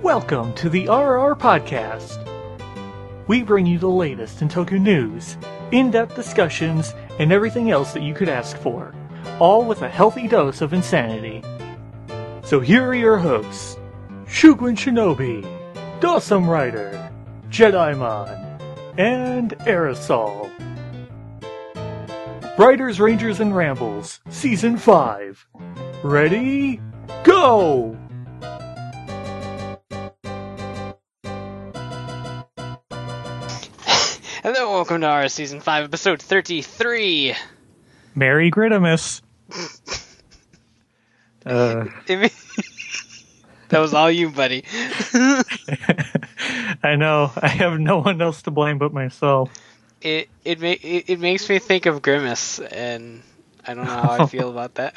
Welcome to the RR Podcast. We bring you the latest in Toku news, in-depth discussions, and everything else that you could ask for, all with a healthy dose of insanity. So here are your hosts, Shugun Shinobi, Dawsome Rider, Jedimon, and Aerosol. Riders, Rangers, and Rambles, Season 5. Ready? Go! Hello, welcome to our Season 5, Episode 33. Merry Grittimus. That was all you, buddy. I know. I have no one else to blame but myself. It makes me think of Grimace, and I don't know how I feel about that.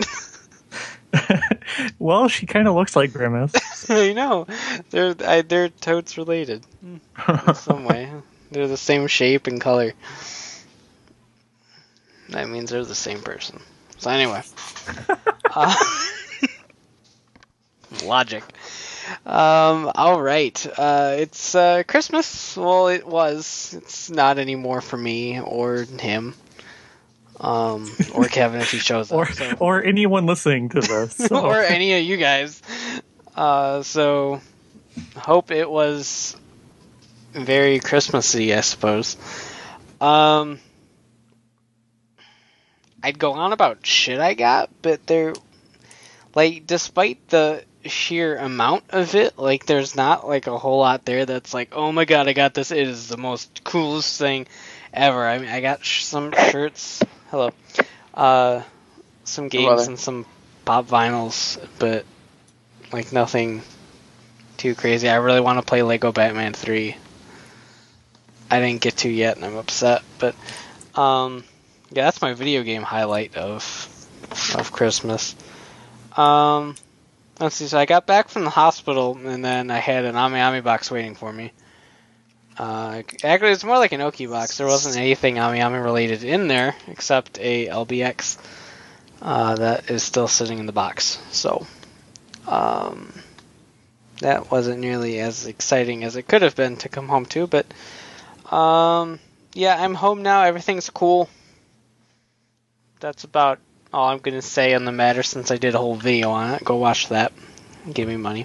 Well, she kind of looks like Grimace. I know. They're totes related in some way. They're the same shape and color. That means they're the same person. So anyway. Logic. Alright. It's Christmas. Well, it was. It's not anymore for me or him. Or Kevin if he shows up. Or anyone listening to this. So. Or any of you guys. So, hope it was very Christmassy, I suppose. I'd go on about shit I got, but despite the sheer amount of it, there's not, a whole lot there that's like, oh my god, I got this, it is the most coolest thing ever. I mean, I got some shirts, some games and some pop vinyls, but, nothing too crazy. I really want to play Lego Batman 3. I didn't get to yet, and I'm upset, but, yeah, that's my video game highlight of Christmas. Let's see, so I got back from the hospital, and then I had an Ami box waiting for me. Actually, it's more like an Oki box. There wasn't anything Ami related in there, except a LBX that is still sitting in the box. So, that wasn't nearly as exciting as it could have been to come home to, but yeah, I'm home now. Everything's cool. That's about all I'm going to say on the matter since I did a whole video on it. Go watch that. Give me money.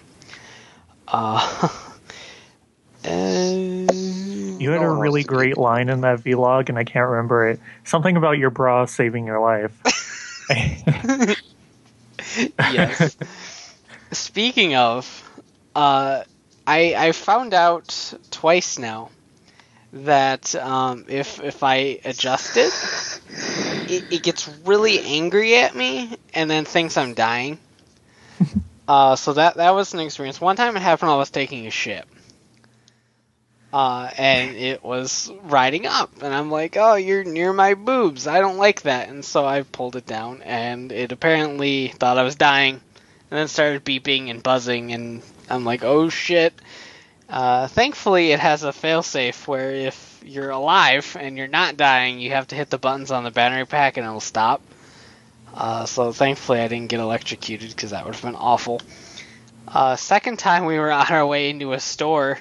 You had a really great line in that vlog, and I can't remember it. Something about your bra saving your life. Yes. Speaking of, I found out twice now that if I adjust it gets really angry at me and then thinks I'm dying. So that was an experience. One time it happened while I was taking a shit. And it was riding up, and I'm like, oh, you're near my boobs. I don't like that. And so I pulled it down, and it apparently thought I was dying, and then started beeping and buzzing, and I'm like, oh shit. Thankfully, it has a failsafe where if you're alive and you're not dying, you have to hit the buttons on the battery pack and it'll stop. So thankfully, I didn't get electrocuted because that would have been awful. Second time, we were on our way into a store,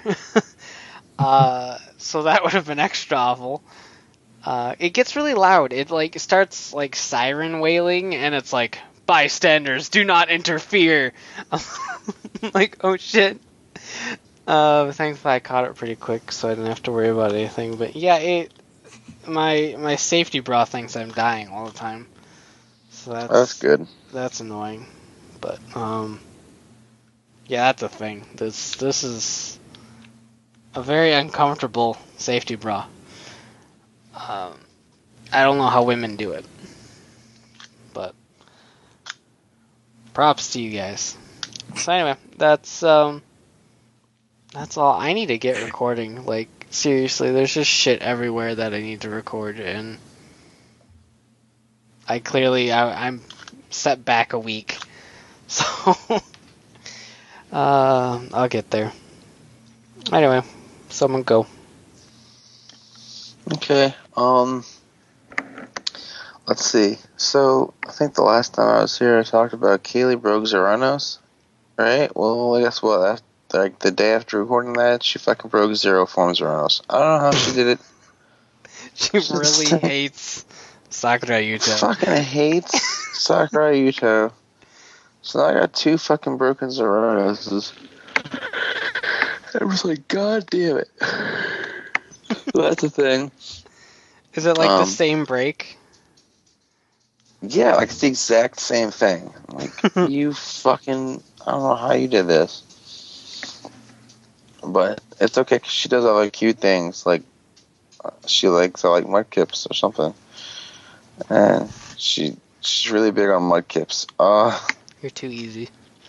so that would have been extra awful. It gets really loud. It starts siren wailing, and it's like, bystanders, do not interfere. I'm like, oh shit. Thankfully I caught it pretty quick, so I didn't have to worry about anything. But yeah, my safety bra thinks I'm dying all the time. So that's good. That's annoying. But yeah, that's a thing. This is a very uncomfortable safety bra. I don't know how women do it, but props to you guys. So anyway, that's all. I need to get recording. Seriously, there's just shit everywhere that I need to record, and I'm set back a week, so I'll get there. Anyway, someone go. Okay, let's see. So, I think the last time I was here I talked about Kaylee Brogue Zeranos, right? Well, I guess what, like the day after recording that, she fucking broke 0 forms of Uranus. I don't know how she did it. She really hates Sakura Yuto. Fucking hates Sakura Yuto. So now I got 2 fucking broken Zoronuses. I was like, God damn it. So that's the thing. Is it like the same break? Yeah, like it's the exact same thing. Like, you fucking... I don't know how you did this. But it's okay, because she does other cute things, like she likes mudkips or something. And she's really big on mudkips. You're too easy.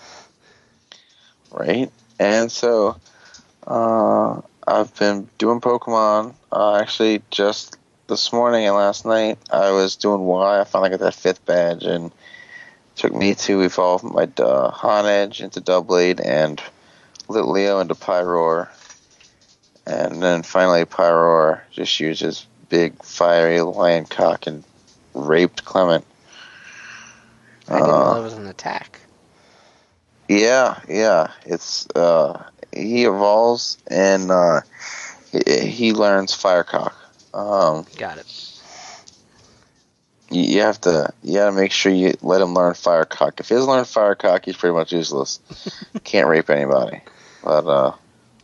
Right? And so, I've been doing Pokemon. Actually, just this morning and last night, I was doing Y. I finally got that 5th badge, and it took me to evolve my Honedge into Doublade and Litleo into Pyroar. And then finally Pyroar just used his big fiery lion cock and raped Clement. I didn't know that was an attack. Yeah. It's he evolves and he learns Firecock. Got it. You have to make sure you let him learn Firecock. If he doesn't learn Firecock, he's pretty much useless. Can't rape anybody. But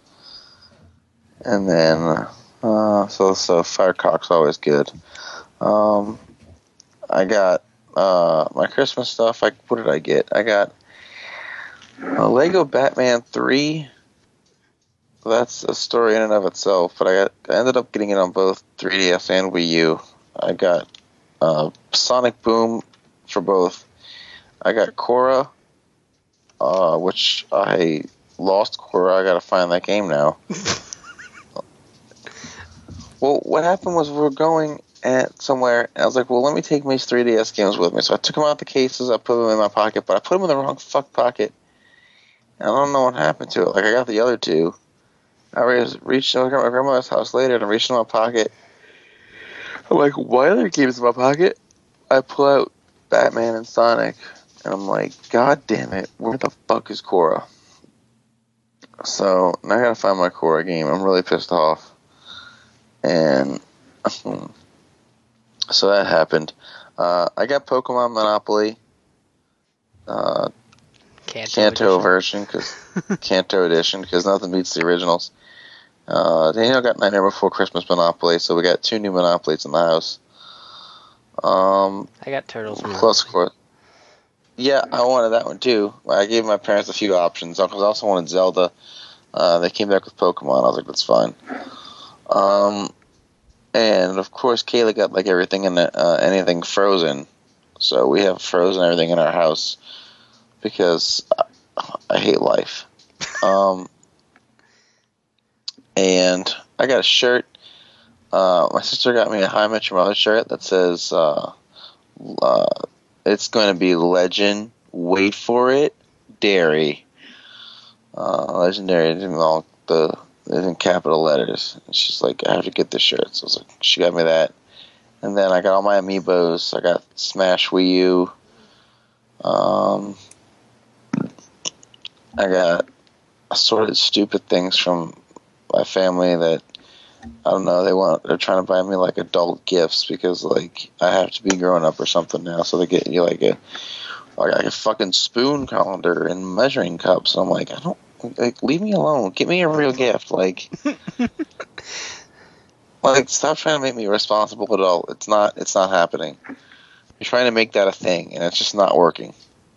and then so Firecock's always good. I got my Christmas stuff. What did I get? I got a Lego Batman 3. That's a story in and of itself, but I ended up getting it on both 3DS and Wii U. I got Sonic Boom for both. I got Korra, which I lost Korra. I gotta find that game now. Well, what happened was we were going at somewhere, and I was like, well, let me take these 3DS games with me. So I took them out the cases, I put them in my pocket, but I put them in the wrong fuck pocket. And I don't know what happened to it. Like, I got the other 2. I reached over to my grandmother's house later, and I reached in my pocket. I'm like, why are there games in my pocket? I pull out Batman and Sonic, and I'm like, God damn it, where the fuck is Korra? So, now I gotta find my Korra game. I'm really pissed off. And so that happened. I got Pokemon Monopoly. Kanto version, Kanto edition, because nothing beats the originals. Daniel got Nightmare Before Christmas Monopoly, so we got 2 new Monopolies in the house. I got Turtles Monopoly. Plus, of course. Yeah, I wanted that one too. I gave my parents a few options, because I also wanted Zelda. They came back with Pokemon. I was like, that's fine. And of course, Kayla got like everything in anything Frozen. So we have Frozen everything in our house because I hate life. And I got a shirt. My sister got me a How I Met Your Mother shirt that says it's going to be Legend. Wait for it, Dairy. Legendary in capital letters. And she's like, I have to get this shirt. So I was like, she got me that. And then I got all my amiibos. I got Smash Wii U. I got assorted stupid things from my family that I don't know. They're trying to buy me like adult gifts because like I have to be grown up or something now. So they get you like a fucking spoon colander and measuring cups. And I'm like, I don't. Like, leave me alone. Get me a real gift. Like, stop trying to make me responsible at all. It's not happening. You're trying to make that a thing, and it's just not working.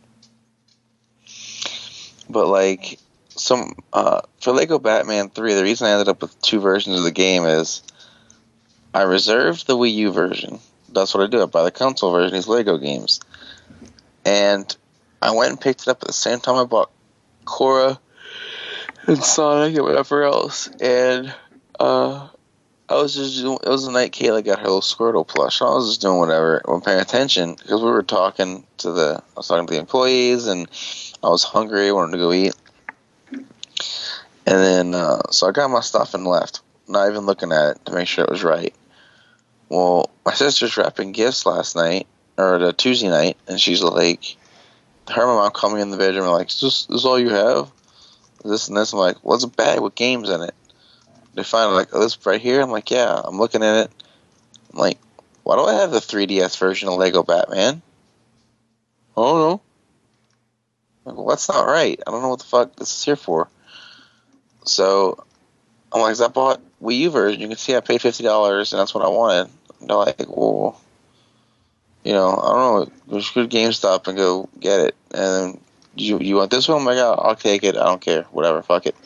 But like, for Lego Batman 3, the reason I ended up with 2 versions of the game is I reserved the Wii U version. That's what I do. I buy the console version of these Lego games, and I went and picked it up at the same time I bought Korra and Sonic and whatever else, and I was just doing, it was the night Kayla got her little Squirtle plush, and I was just doing whatever, I wasn't paying attention, because I was talking to the employees, and I was hungry, I wanted to go eat, and then, so I got my stuff and left, not even looking at it to make sure it was right. Well, my sister's wrapping gifts last night, or the Tuesday night, and she's like, her and my mom called me in the bedroom and like, is this all you have? this and this. I'm like, what's a bag with games in it? They find like, oh, this right here. I'm like, yeah. I'm looking at it. I'm like, why do I have the 3DS version of Lego Batman? I don't know. I'm like, well, that's not right. I don't know what the fuck this is here for. So I'm like, I bought Wii U version. You can see I paid $50, and that's what I wanted. And they're like, well, you know, I don't know. Just go to GameStop and go get it. And you want this one? I'm like, I'll take it. I don't care. Whatever. Fuck it.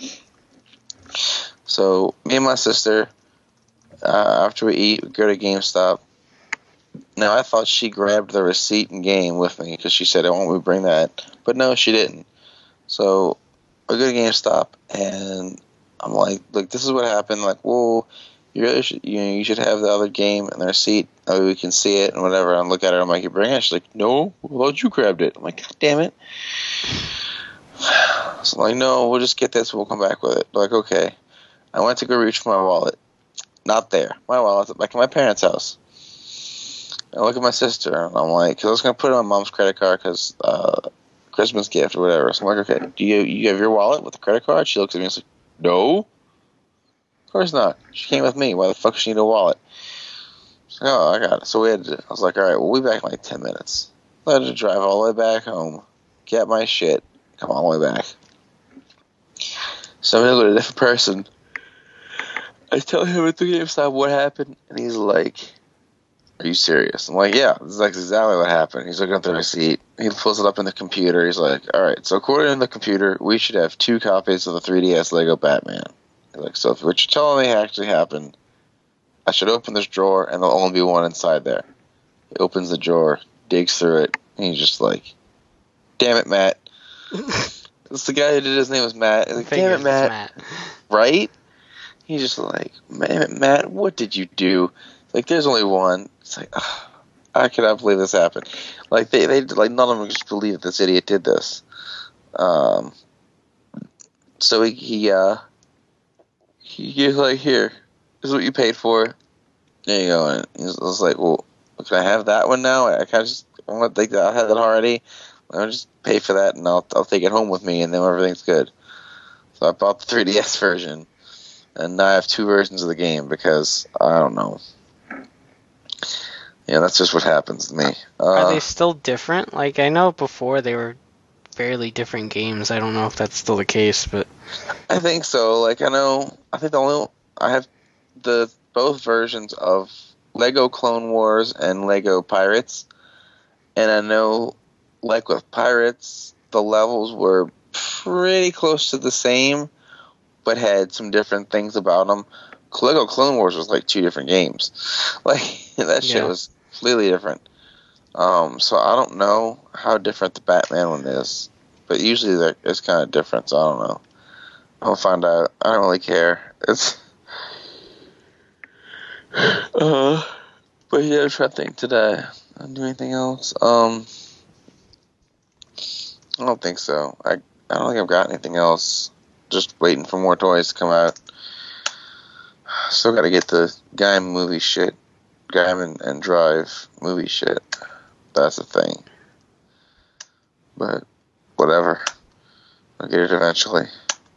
So me and my sister, after we eat, we go to GameStop. Now I thought she grabbed the receipt and game with me because she said, "I want me to bring that," but no, she didn't. So I go to GameStop and I'm like, "Look, this is what happened." Like, well, you really should, you should have the other game and the receipt. That way we can see it and whatever. I look at it. I'm like, "You bring it?" She's like, "No, well, you grabbed it." I'm like, "God damn it!" So I'm like, "No, we'll just get this. We'll come back with it." They're like, okay. I went to go reach for my wallet. Not there. My wallet's back at my parents' house. I look at my sister, and I'm like, because I was going to put it on Mom's credit card because Christmas gift or whatever. So I'm like, okay, do you have your wallet with the credit card? She looks at me and says, no. Of course not. She came with me. Why the fuck does she need a wallet? She's like, oh, I got it. So I was like, all right, we'll be back in like 10 minutes. I had to drive all the way back home, get my shit, come all the way back. So I'm going to go to a different person. I tell him at the GameStop what happened, and he's like, are you serious? I'm like, yeah, this is like exactly what happened. He's looking at the receipt. He pulls it up in the computer. He's like, all right, so according to the computer, we should have 2 copies of the 3DS Lego Batman. He's like, so if what you're telling me actually happened, I should open this drawer, and there'll only be one inside there. He opens the drawer, digs through it, and he's just like, damn it, Matt. It's the guy who did his name was Matt. He's like, damn it, Matt. Right? He's just like, man, Matt, what did you do? Like, there's only one. It's like, ugh, I cannot believe this happened. Like, they like, none of them just believe that this idiot did this. So he's like, here, this is what you paid for. There you go. And I was like, well, can I have that one now? I kind of just want to think that I had that already. I'll just pay for that, and I'll take it home with me, and then everything's good. So I bought the 3DS version. And now I have 2 versions of the game because, I don't know. Yeah, that's just what happens to me. Are they still different? Like, I know before they were fairly different games. I don't know if that's still the case, but... I think so. Like, I have both versions of Lego Clone Wars and Lego Pirates. And I know, like with Pirates, the levels were pretty close to the same, but had some different things about them. Lego Clone Wars was like 2 different games. Like, that shit was completely different. So I don't know how different the Batman one is, but usually it's kind of different, so I don't know. I'll find out. I don't really care. It's... but yeah, I'm trying to think, did I do anything else? I don't think so. I don't think I've got anything else. Just waiting for more toys to come out. Still got to get the Gaim movie shit. Gaim and Drive movie shit. That's the thing. But whatever. I'll get it eventually.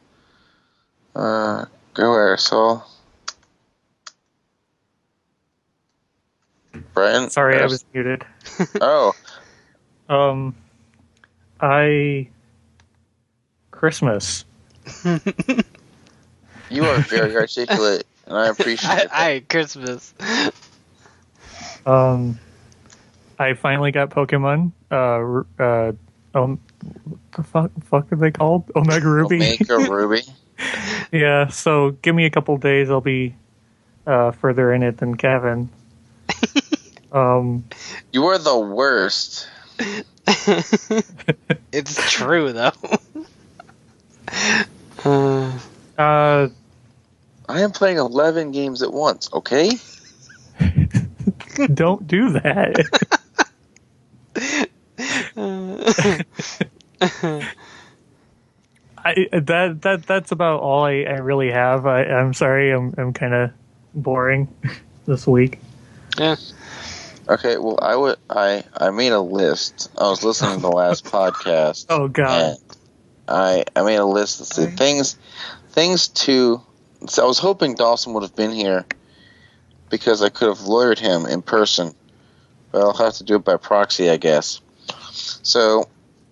Go Aerosol. Brian? Sorry, I was muted. Oh. Christmas. You are very articulate, and I appreciate that. Christmas. I finally got Pokemon. The fuck are they called? Omega Ruby. Omega Ruby. Yeah. So give me a couple days. I'll be further in it than Kevin. You are the worst. It's true though. I am playing 11 games at once, okay? Don't do that. That's about all I really have. I'm sorry, I'm kind of boring this week. Yeah. Okay, well, I made a list. I was listening to the last podcast. Oh God. I made a list of things to. So I was hoping Dawson would have been here because I could have lawyered him in person, but I'll have to do it by proxy, I guess. So,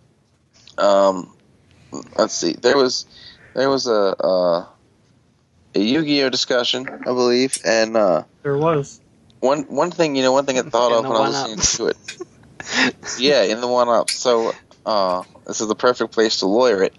let's see. There was a Yu-Gi-Oh discussion, I believe, and There was one thing I thought of when I was listening to it. Yeah, in the one-up. So, this is the perfect place to lawyer it.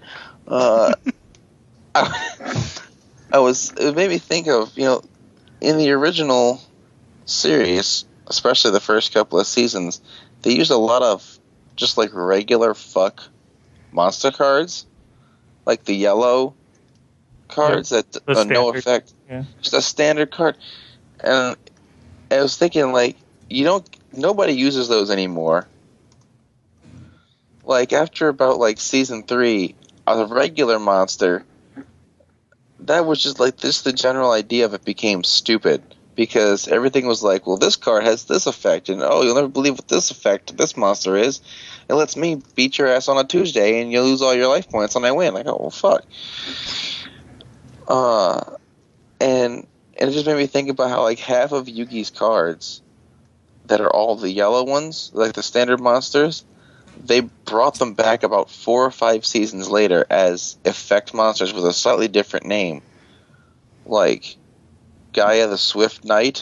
It made me think of, in the original series, especially the first couple of seasons, they used a lot of just like regular fuck monster cards, like the yellow cards that are no effect. Yeah. Just a standard card. And I was thinking, like, nobody uses those anymore. Like, after about, like, season 3, a regular monster, that was just, like, the general idea of it became stupid. Because everything was like, well, this card has this effect, and you'll never believe what this effect this monster is. It lets me beat your ass on a Tuesday, and you lose all your life points, and I win. Like, oh, well, fuck. And it just made me think about how, like, half of Yugi's cards that are all the yellow ones, like the standard monsters, they brought them back about 4 or 5 seasons later as effect monsters with a slightly different name. Like Gaia the Swift Knight,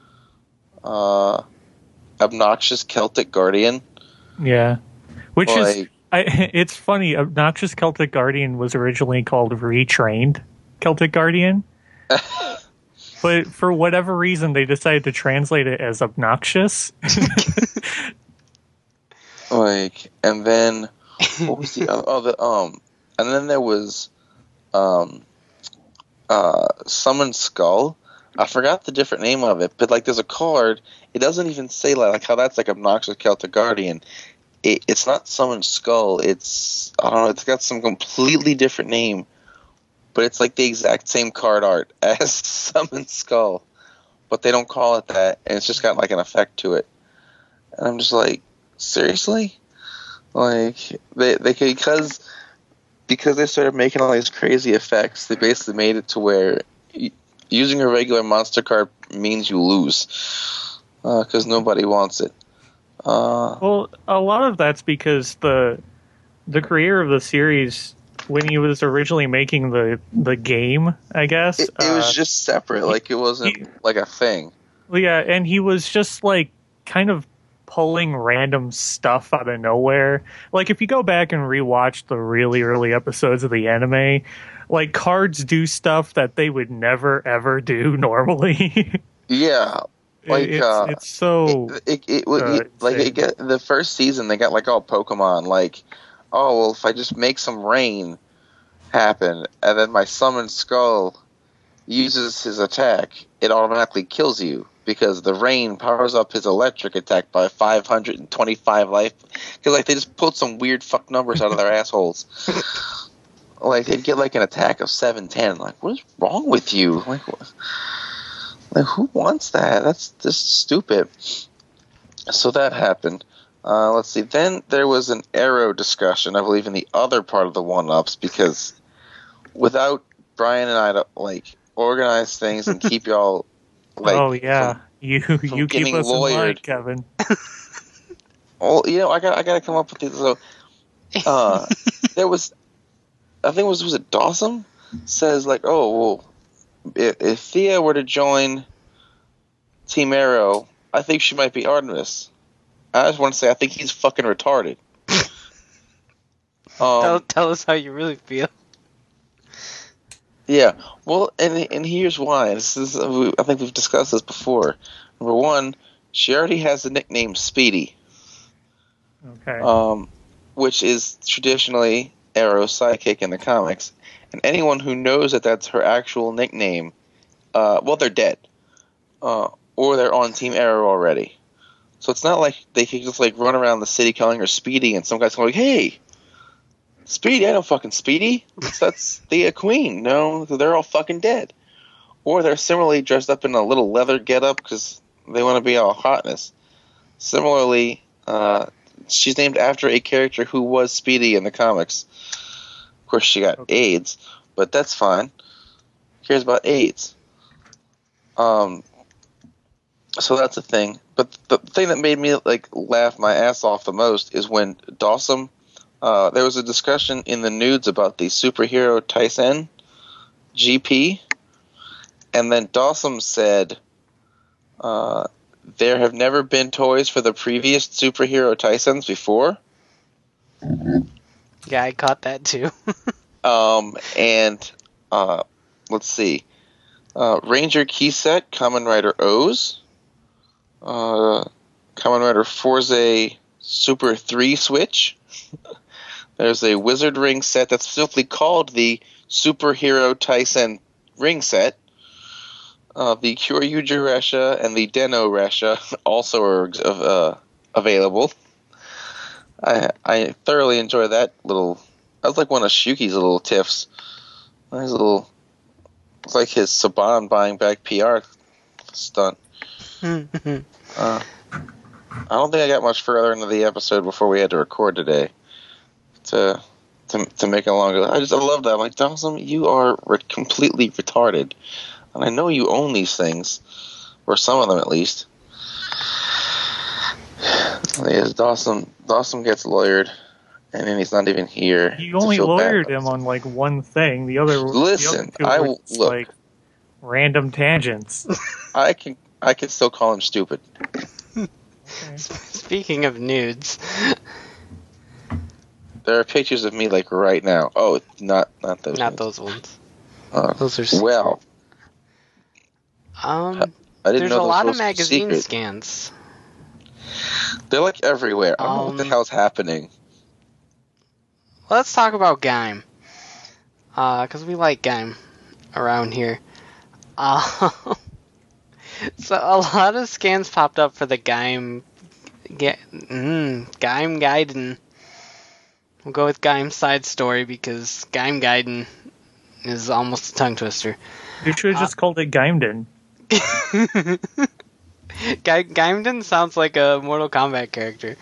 Obnoxious Celtic Guardian. Yeah. Which is... it's funny, Obnoxious Celtic Guardian was originally called Retrained Celtic Guardian. But for whatever reason, they decided to translate it as obnoxious. And then what was the other? And then there was Summon Skull. I forgot the different name of it, but like there's a card. It doesn't even say like how that's like Obnoxious Celtic Guardian. It's not Summon Skull. It's I don't know. It's got some completely different name. But it's like the exact same card art as Summon Skull. But they don't call it that, and it's just got like an effect to it. And I'm just like, seriously? Like, they because they started making all these crazy effects, they basically made it to where using a regular monster card means you lose. Because nobody wants it. Well, a lot of that's because the creator of the series... when he was originally making the game, I guess. It was just separate. Like, it wasn't like a thing. Yeah, and he was just, like, kind of pulling random stuff out of nowhere. Like, if you go back and rewatch the really early episodes of the anime, like, cards do stuff that they would never, ever do normally. Yeah. Like, it's so... the first season, they got, like, all Pokemon, like... oh, well, if I just make some rain happen, and then my Summon Skull uses his attack, it automatically kills you, because the rain powers up his electric attack by 525 life. Because, like, they just pulled some weird fuck numbers out of their assholes. Like, they'd get, like, an attack of 710. Like, what is wrong with you? Like, who wants that? That's just stupid. So that happened. Let's see. Then there was an Arrow discussion, I believe, in the other part of the one-ups, because without Brian and I to like organize things and keep y'all like, oh yeah, you keep us lawyered. In line, Kevin. Well, I gotta come up with these. So, there was, I think was it Dawson says like, oh well, if Thea were to join Team Arrow, I think she might be Artemis. I just want to say I think he's fucking retarded. Tell us how you really feel. Yeah, well, and here's why. This is I think we've discussed this before. Number one, she already has the nickname Speedy. Okay. Which is traditionally Arrow's sidekick in the comics, and anyone who knows that that's her actual nickname, well, they're dead, or they're on Team Arrow already. So it's not like they can just like run around the city calling her Speedy, and some guy's going, "Hey, Speedy, I know fucking Speedy. That's the Queen." No, they're all fucking dead. Or they're similarly dressed up in a little leather getup because they want to be all hotness. Similarly, she's named after a character who was Speedy in the comics, course, she got AIDS, but that's fine. Who cares about AIDS? So that's a thing. But the thing that made me laugh my ass off the most is when Dawson. There was a discussion in the nudes about the superhero Tyson GP, and then Dawson said, "There have never been toys for the previous superhero Tysons before." Yeah, I caught that too. And let's see, Ranger Keyset, Kamen Rider O's, Kamen Rider Forze Super 3 Switch. There's a Wizard Ring set that's specifically called the Superhero Tyson Ring Set. The Kyoryu Resha and the Deno Resha also are available. I thoroughly enjoy that little. That was like one of Shuki's little tiffs. Nice little. It's like his Saban buying back PR stunt. I don't think I got much further into the episode before we had to record today to make it longer. I love that. I'm like, Dawson, you are completely retarded. And I know you own these things, or some of them at least. Yes, Dawson gets lawyered, and then he's not even here. You only lawyered him on one thing. The other two were random tangents. I can still call him stupid. Okay. Speaking of nudes, there are pictures of me right now. Oh, not those. Not those ones. Those are secret. Well. I didn't know a lot of magazine scans. They're everywhere. I don't know what the hell's happening. Let's talk about Gaim. Because we like Gaim around here. So a lot of scans popped up for the Gaim Gaiden. We'll go with Gaim Side Story because Gaim Gaiden is almost a tongue twister. You should have just called it Gaimden. Gaimden sounds like a Mortal Kombat character.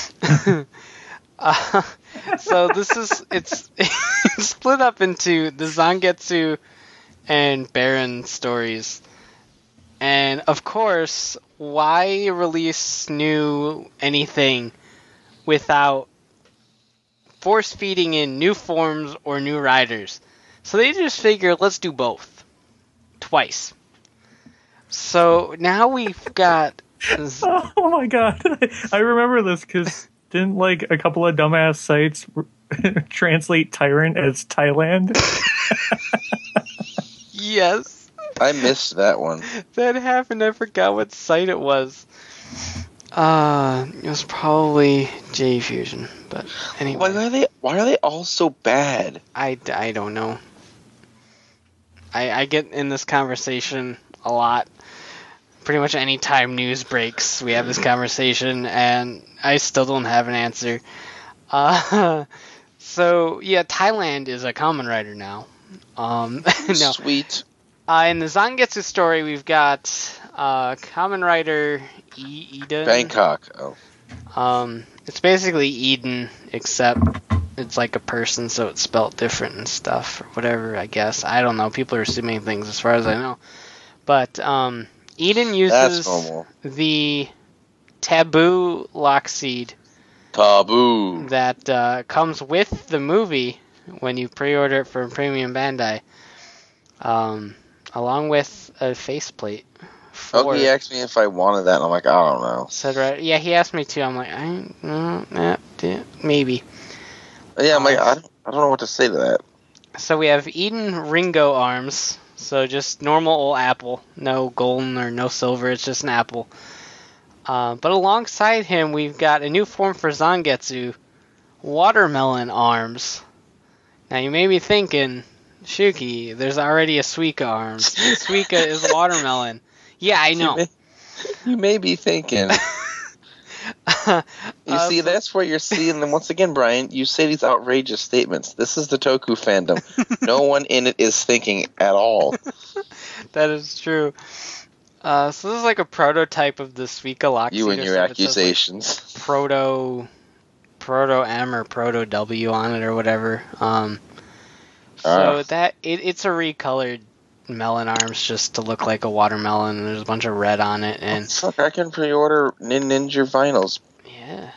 So it's split up into the Zangetsu and Baron stories. And of course, why release anything without force feeding in new forms or new riders? So they just figure, let's do both. Twice. So now we've got... Oh my god. I remember this because didn't a couple of dumbass sites translate Tyrant as Thailand? Yes. I missed that one. That happened. I forgot what site it was. It was probably J Fusion, but anyway. Why are they all so bad? I don't know. I get in this conversation a lot. Pretty much any time news breaks, we have this conversation, and I still don't have an answer. So yeah, Thailand is a Kamen Rider now. No. Sweet. In the Zangetsu story, we've got Kamen Rider Eden. Bangkok. Oh. It's basically Eden, except it's like a person, so it's spelled different and stuff, or whatever, I guess. I don't know. People are assuming things as far as I know. But Eden uses the Taboo Lockseed. Taboo. That comes with the movie when you pre-order it from Premium Bandai. Along with a faceplate. He asked me if I wanted that, and I'm like, I don't know. Said right, yeah, he asked me too. I'm like, maybe. Yeah, I'm like, I don't know what to say to that. So we have Eden Ringo arms. So just normal old apple, no golden or no silver. It's just an apple. But alongside him, we've got a new form for Zangetsu, watermelon arms. Now you may be thinking, Shuki, there's already a Suika arms. Suika is watermelon. Yeah, I know. You may be thinking. You see, that's where you're seeing them. Once again, Brian, you say these outrageous statements. This is the Toku fandom. No one in it is thinking at all. That is true. So this is like a prototype of the Suika Lockseed. You and your accusations. Proto M or Proto W on it or whatever. So it's a recolored melon arms just to look like a watermelon, and there's a bunch of red on it, and fuck, I can pre-order Ninja vinyls. yeah.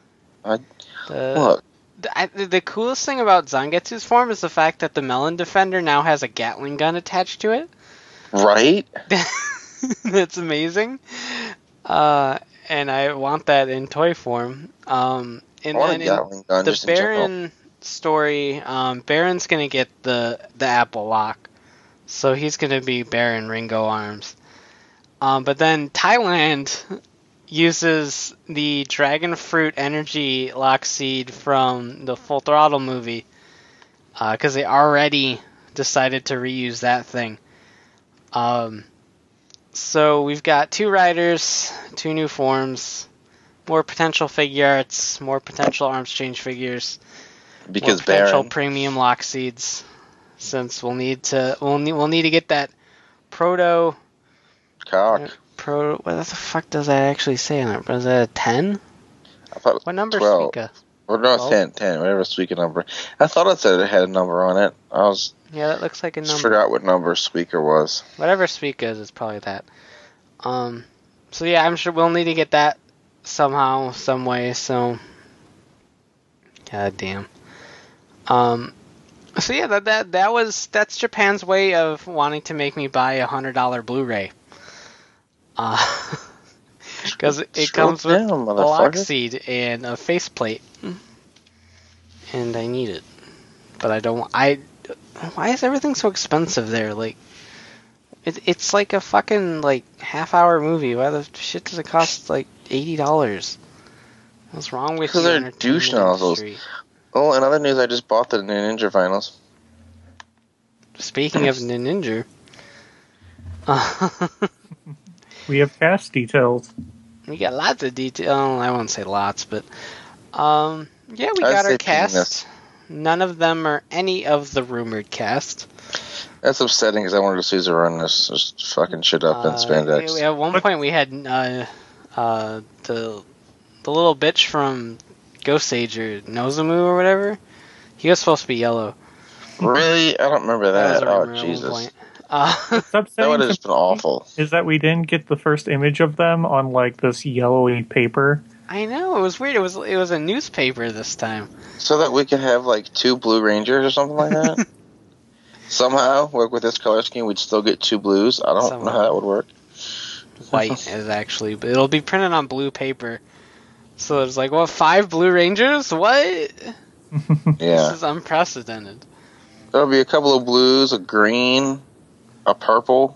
Look. The coolest thing about Zangetsu's form is the fact that the Melon Defender now has a Gatling gun attached to it. Right? That's amazing. And I want that in toy form. And then in the Baron story, Baron's going to get the Apple Lock. So he's going to be Baron Ringo Arms. But then Thailand uses the Dragon Fruit Energy Lock Seed from the Full Throttle movie. Because they already decided to reuse that thing. So we've got 2 riders, 2 new forms, more potential figure arts, more potential arms change figures, because more potential Baron premium lock seeds. Since we'll need to get that proto cock. What the fuck does that actually say on it? Was that a 10? I thought what number 12. Suika? Or no, 10, whatever Suika number. I thought it said it had a number on it. Yeah, that looks like a number. I forgot what number Suika was. Whatever Suika is, it's probably that. So yeah, I'm sure we'll need to get that somehow, some way. So, god damn. So yeah, that's Japan's way of wanting to make me buy a $100 Blu-ray. Because it comes with a lock seed and a faceplate, and I need it, but I don't. Why is everything so expensive there? Like, it's like a fucking half-hour movie. Why the shit does it cost like $80? What's wrong with you? Because they're douche nozzles. Oh, in other news, I just bought the Ninja vinyls. Speaking of Ninja, we have cast details. We got lots of details. Oh, I won't say lots, but yeah, we got our cast. Penis. None of them are any of the rumored cast. That's upsetting because I wanted to see Zero run this just fucking shit up in spandex. At one point, we had the little bitch from Ghost Age or Nozomu or whatever. He was supposed to be yellow. Really? I don't remember that. Oh, Jesus. That would have just been awful. Is that we didn't get the first image of them on this yellowy paper? I know, it was weird. It was a newspaper this time. So that we could have 2 Blue Rangers or something like that? Somehow, with this color scheme, we'd still get 2 blues. I don't know how that would work. White is actually, but it'll be printed on blue paper. So it's 5 Blue Rangers? What? Yeah. This is unprecedented. There'll be a couple of blues, a green, a purple,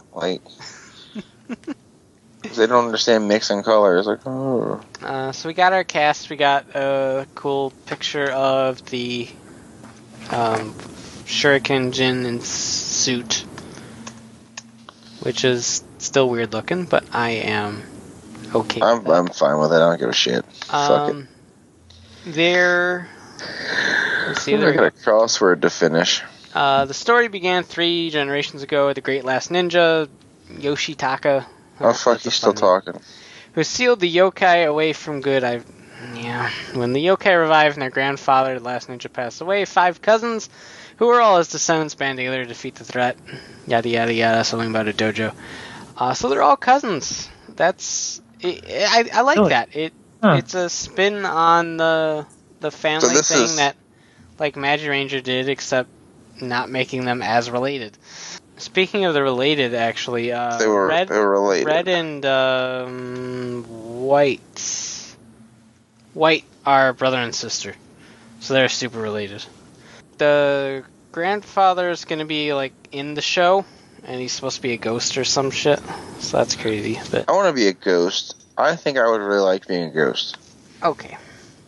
they don't understand mixing colors. So we got our cast. We got a cool picture of the Shuriken Jin in suit, which is still weird looking, but I am okay. I'm fine with it. I don't give a shit. Fuck it. Let's see. I got a crossword to finish. The story began 3 generations ago with the Great Last Ninja, Yoshitaka. Oh, fuck, he's still talking. Who sealed the yokai away from good. When the yokai revived and their grandfather, the last ninja, passed away, 5 cousins, who were all his descendants, band together to defeat the threat. Yada, yada, yada, something about a dojo. So they're all cousins. That's... I like really? That. It's a spin on the family thing that, Magi Ranger did, except not making them as related. Speaking of the related, actually, they were related. Red and White are brother and sister, so they're super related. The grandfather's gonna be in the show, and he's supposed to be a ghost or some shit. So that's crazy. But I want to be a ghost. I think I would really like being a ghost. Okay.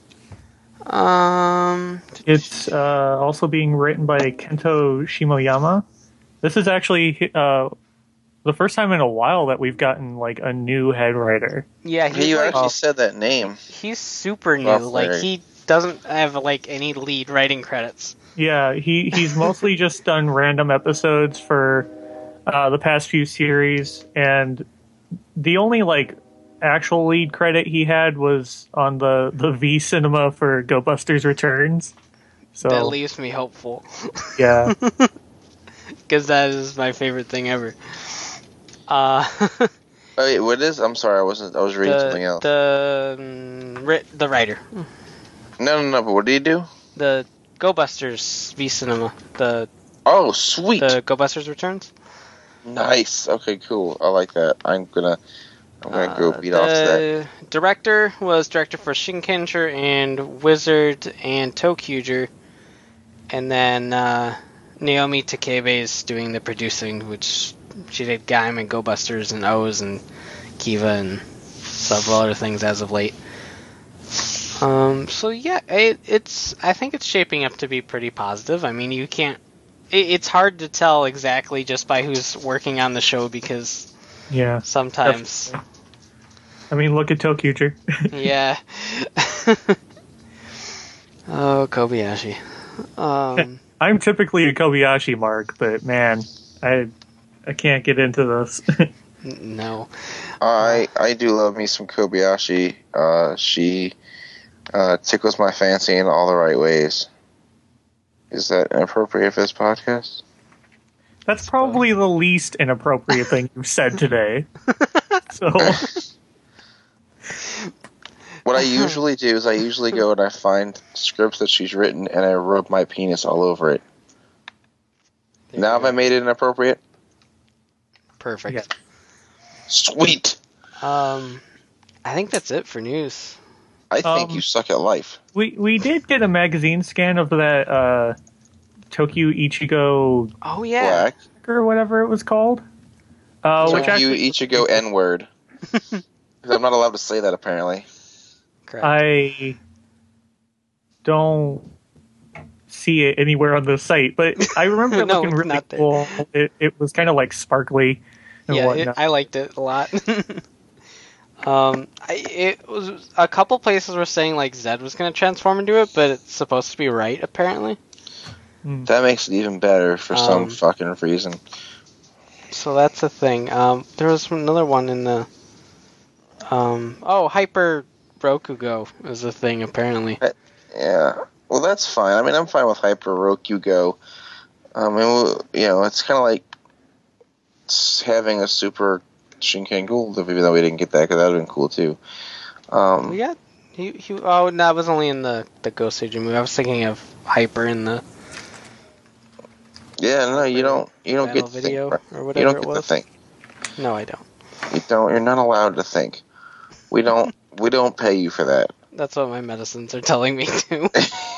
It's also being written by Kento Shimoyama. This is actually the first time in a while that we've gotten a new head writer. Yeah, you actually said that name. He's super new. He doesn't have any lead writing credits. Yeah, he's mostly just done random episodes for the past few series, and the only actual lead credit he had was on the V Cinema for Go Busters Returns. So That leaves me hopeful. yeah. Because that is my favorite thing ever. Oh, wait, what is? I'm sorry, I was reading something else. The writer. No. But what did he do? The Go Busters v Cinema. Oh, sweet. The Go Busters Returns. Nice. Okay, cool. I like that. I'm gonna go beat off to that. The director was director for Shinkenger and Wizard and ToQger, and then Naomi Takebe is doing the producing, which she did Gaim and Go Busters and O's and Kiva and several other things as of late. So yeah, I think it's shaping up to be pretty positive. I mean, you can't. It's hard to tell exactly just by who's working on the show because Yeah. sometimes. Definitely. I mean, look at ToQger. Yeah. Oh, Kobayashi. I'm typically a Kobayashi mark, but man, I can't get into this. No. I do love me some Kobayashi. She tickles my fancy in all the right ways. Is that inappropriate for this podcast? That's probably the least inappropriate thing you've said today. So, What I usually do is I usually go and I find scripts that she's written and I rub my penis all over it. Now have I made it inappropriate? Perfect. yeah. Sweet! I think that's it for news. I think you suck at life. We did get a magazine scan of that Tokyo Ichigo Oh yeah. Black. or whatever it was called. Which Tokyo actually, Ichigo N-word. 'Cause I'm not allowed to say that apparently. Correct. I don't see it anywhere on the site, but I remember it No, looking it's really not there. cool. It was kind of like sparkly and Yeah, whatnot. I liked it a lot. It was a couple places were saying like Zed was going to transform into it, but it's supposed to be right apparently. That makes it even better for some fucking reason. So that's the thing. There was another one in the Hyper Rokugo is a thing apparently. Yeah. Well, that's fine. I mean, I'm fine with Hyper Rokugo. It's kind of like having a super Shinken-Gold, even though we didn't get that, because that would have been cool, too. Yeah, no, that was only in the Ghost Agent movie. I was thinking of Hyper in the Yeah, no, you don't get to video think. or You whatever don't it get to was. think. No, I don't. You don't. You're not allowed to think. We don't pay you for that. That's what my medicines are telling me to.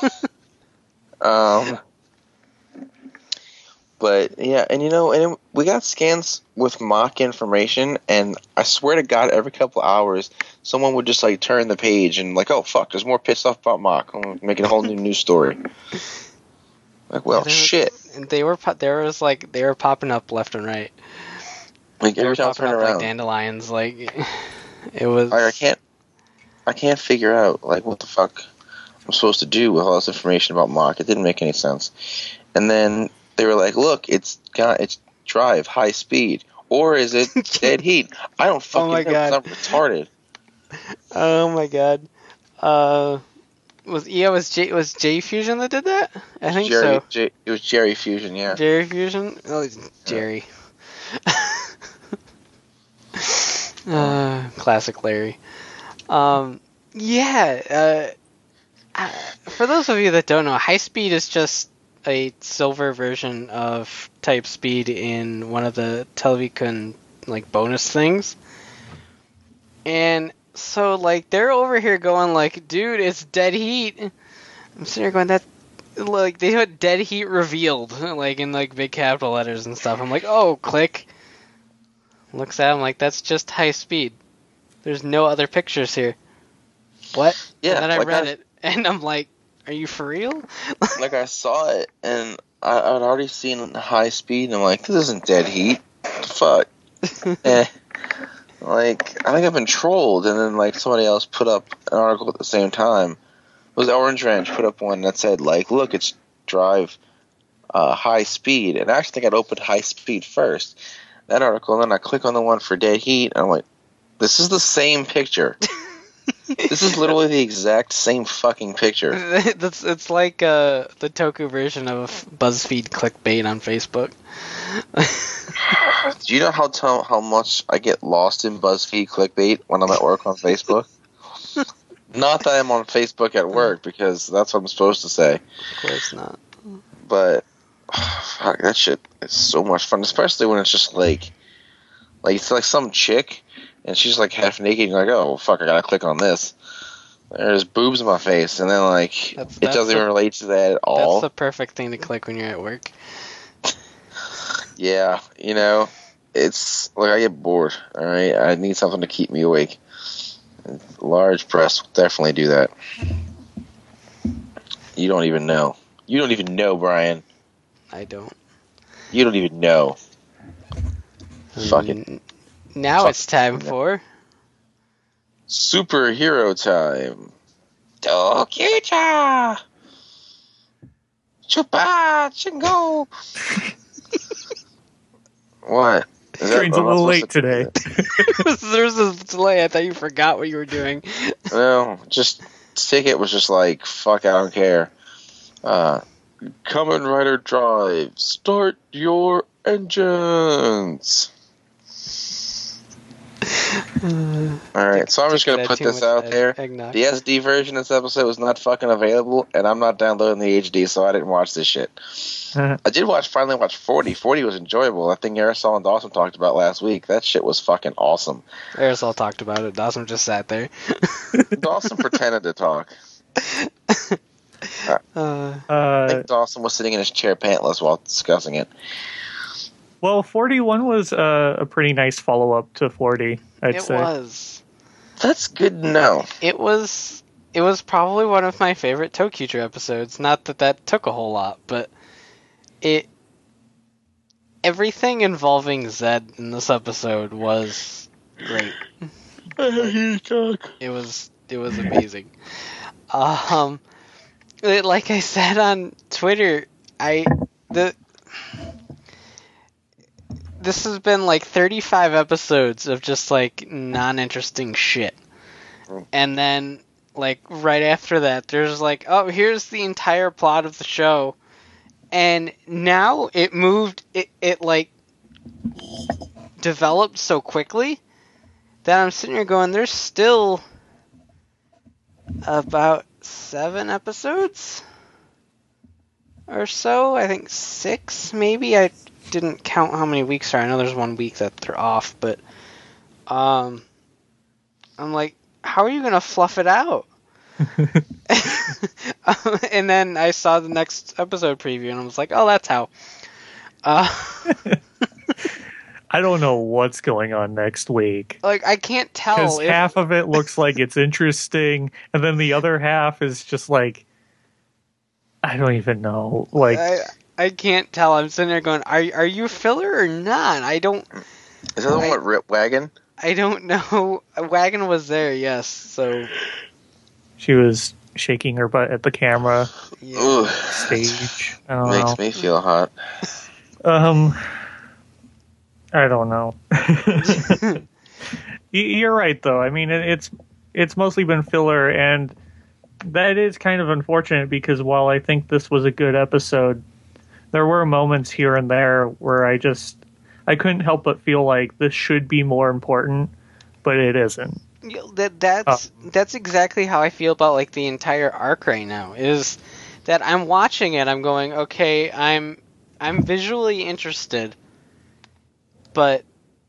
But yeah, and we got scans with mock information, and I swear to God, every couple of hours, someone would just like turn the page and like, oh fuck, there's more pissed off about mock. I'm making a whole new news story. Like, well, shit. And they were popping up left and right. Like They were every time I popping turn up around, like dandelions. Like it was. I can't figure out like what the fuck I'm supposed to do with all this information about mock. It didn't make any sense. And then they were like, "Look, it's drive high speed, or is it dead heat? I don't fucking know. 'Cause I'm retarded." Oh my god. Was J Fusion that did that? I think so. It was Jerry Fusion, yeah. Jerry Fusion? Oh, it's Jerry. Classic Larry. For those of you that don't know, high speed is just a silver version of type speed in one of the Televicon like bonus things. And so like they're over here going like, dude, it's dead heat. I'm sitting here going, that like they put dead heat revealed like in like big capital letters and stuff. I'm like, oh, click. Looks at him like that's just high speed. There's no other pictures here. What? Yeah. And then I read it and I'm like, are you for real? Like I saw it and I'd already seen high speed and I'm like, this isn't dead heat. What the fuck? Like, I think I've been trolled, and then, like, somebody else put up an article at the same time. It was Orange Ranch put up one that said, like, look, it's drive high speed. And I actually think I'd opened high speed first. That article, and then I click on the one for dead heat, and I'm like, this is the same picture. This is literally the exact same fucking picture. It's like the Toku version of BuzzFeed clickbait on Facebook. Do you know how much I get lost in BuzzFeed clickbait when I'm at work on Facebook? Not that I'm on Facebook at work, because that's what I'm supposed to say. Of course not. But fuck, that shit is so much fun, especially when it's just like it's like some chick and she's like half naked. And you're like, oh well, fuck, I gotta click on this. There's boobs in my face, and then like it doesn't even relate to that at all. That's the perfect thing to click when you're at work. Yeah, it's like I get bored. All right, I need something to keep me awake. Large press will definitely do that. You don't even know. You don't even know, Brian. I don't. You don't even know. Fucking. Now it's time for superhero time. Tokicha! Chupa Chingo! What? Train's a little late today. There's a delay. I thought you forgot what you were doing. No, just Ticket was just like, fuck, I don't care. Kamen Rider Drive, start your engines. Alright, so I'm just going to put this out there. Eggnog. The SD version of this episode was not fucking available, and I'm not downloading the HD, so I didn't watch this shit. I did finally watch 40. 40 was enjoyable. That thing Aerosol and Dawson talked about last week. That shit was fucking awesome. Aerosol talked about it. Dawson just sat there. Dawson pretended to talk. I think Dawson was sitting in his chair pantless while discussing it. Well, 41 was a pretty nice follow-up to 40, I'd say. It was. That's good to know. It was probably one of my favorite ToQger episodes. Not that took a whole lot, but everything involving Zed in this episode was great. It was amazing. Like I said on Twitter, this has been like 35 episodes of just like non-interesting shit. And then like right after that there's like, oh, here's the entire plot of the show. And now it like developed so quickly that I'm sitting here going, there's still about 7 episodes or so. I think 6 maybe. I didn't count how many weeks are. I know there's 1 week that they're off, but I'm like, how are you gonna fluff it out? And then I saw the next episode preview and I was like, oh, that's how. I don't know what's going on next week. Like, I can't tell. Because half of it looks like it's interesting, and then the other half is just like, I don't even know. Like, I can't tell. I'm sitting there going, are you filler or not? I don't... Is that the one with Rip Wagon? I don't know. Wagon was there, yes, so... She was shaking her butt at the camera. Yeah. Stage. Makes me feel hot. I don't know. You're right, though. I mean, it's mostly been filler, and that is kind of unfortunate because while I think this was a good episode, there were moments here and there where I couldn't help but feel like this should be more important, but it isn't. That's exactly how I feel about like the entire arc right now. Is that I'm watching it, I'm going, okay, I'm visually interested, but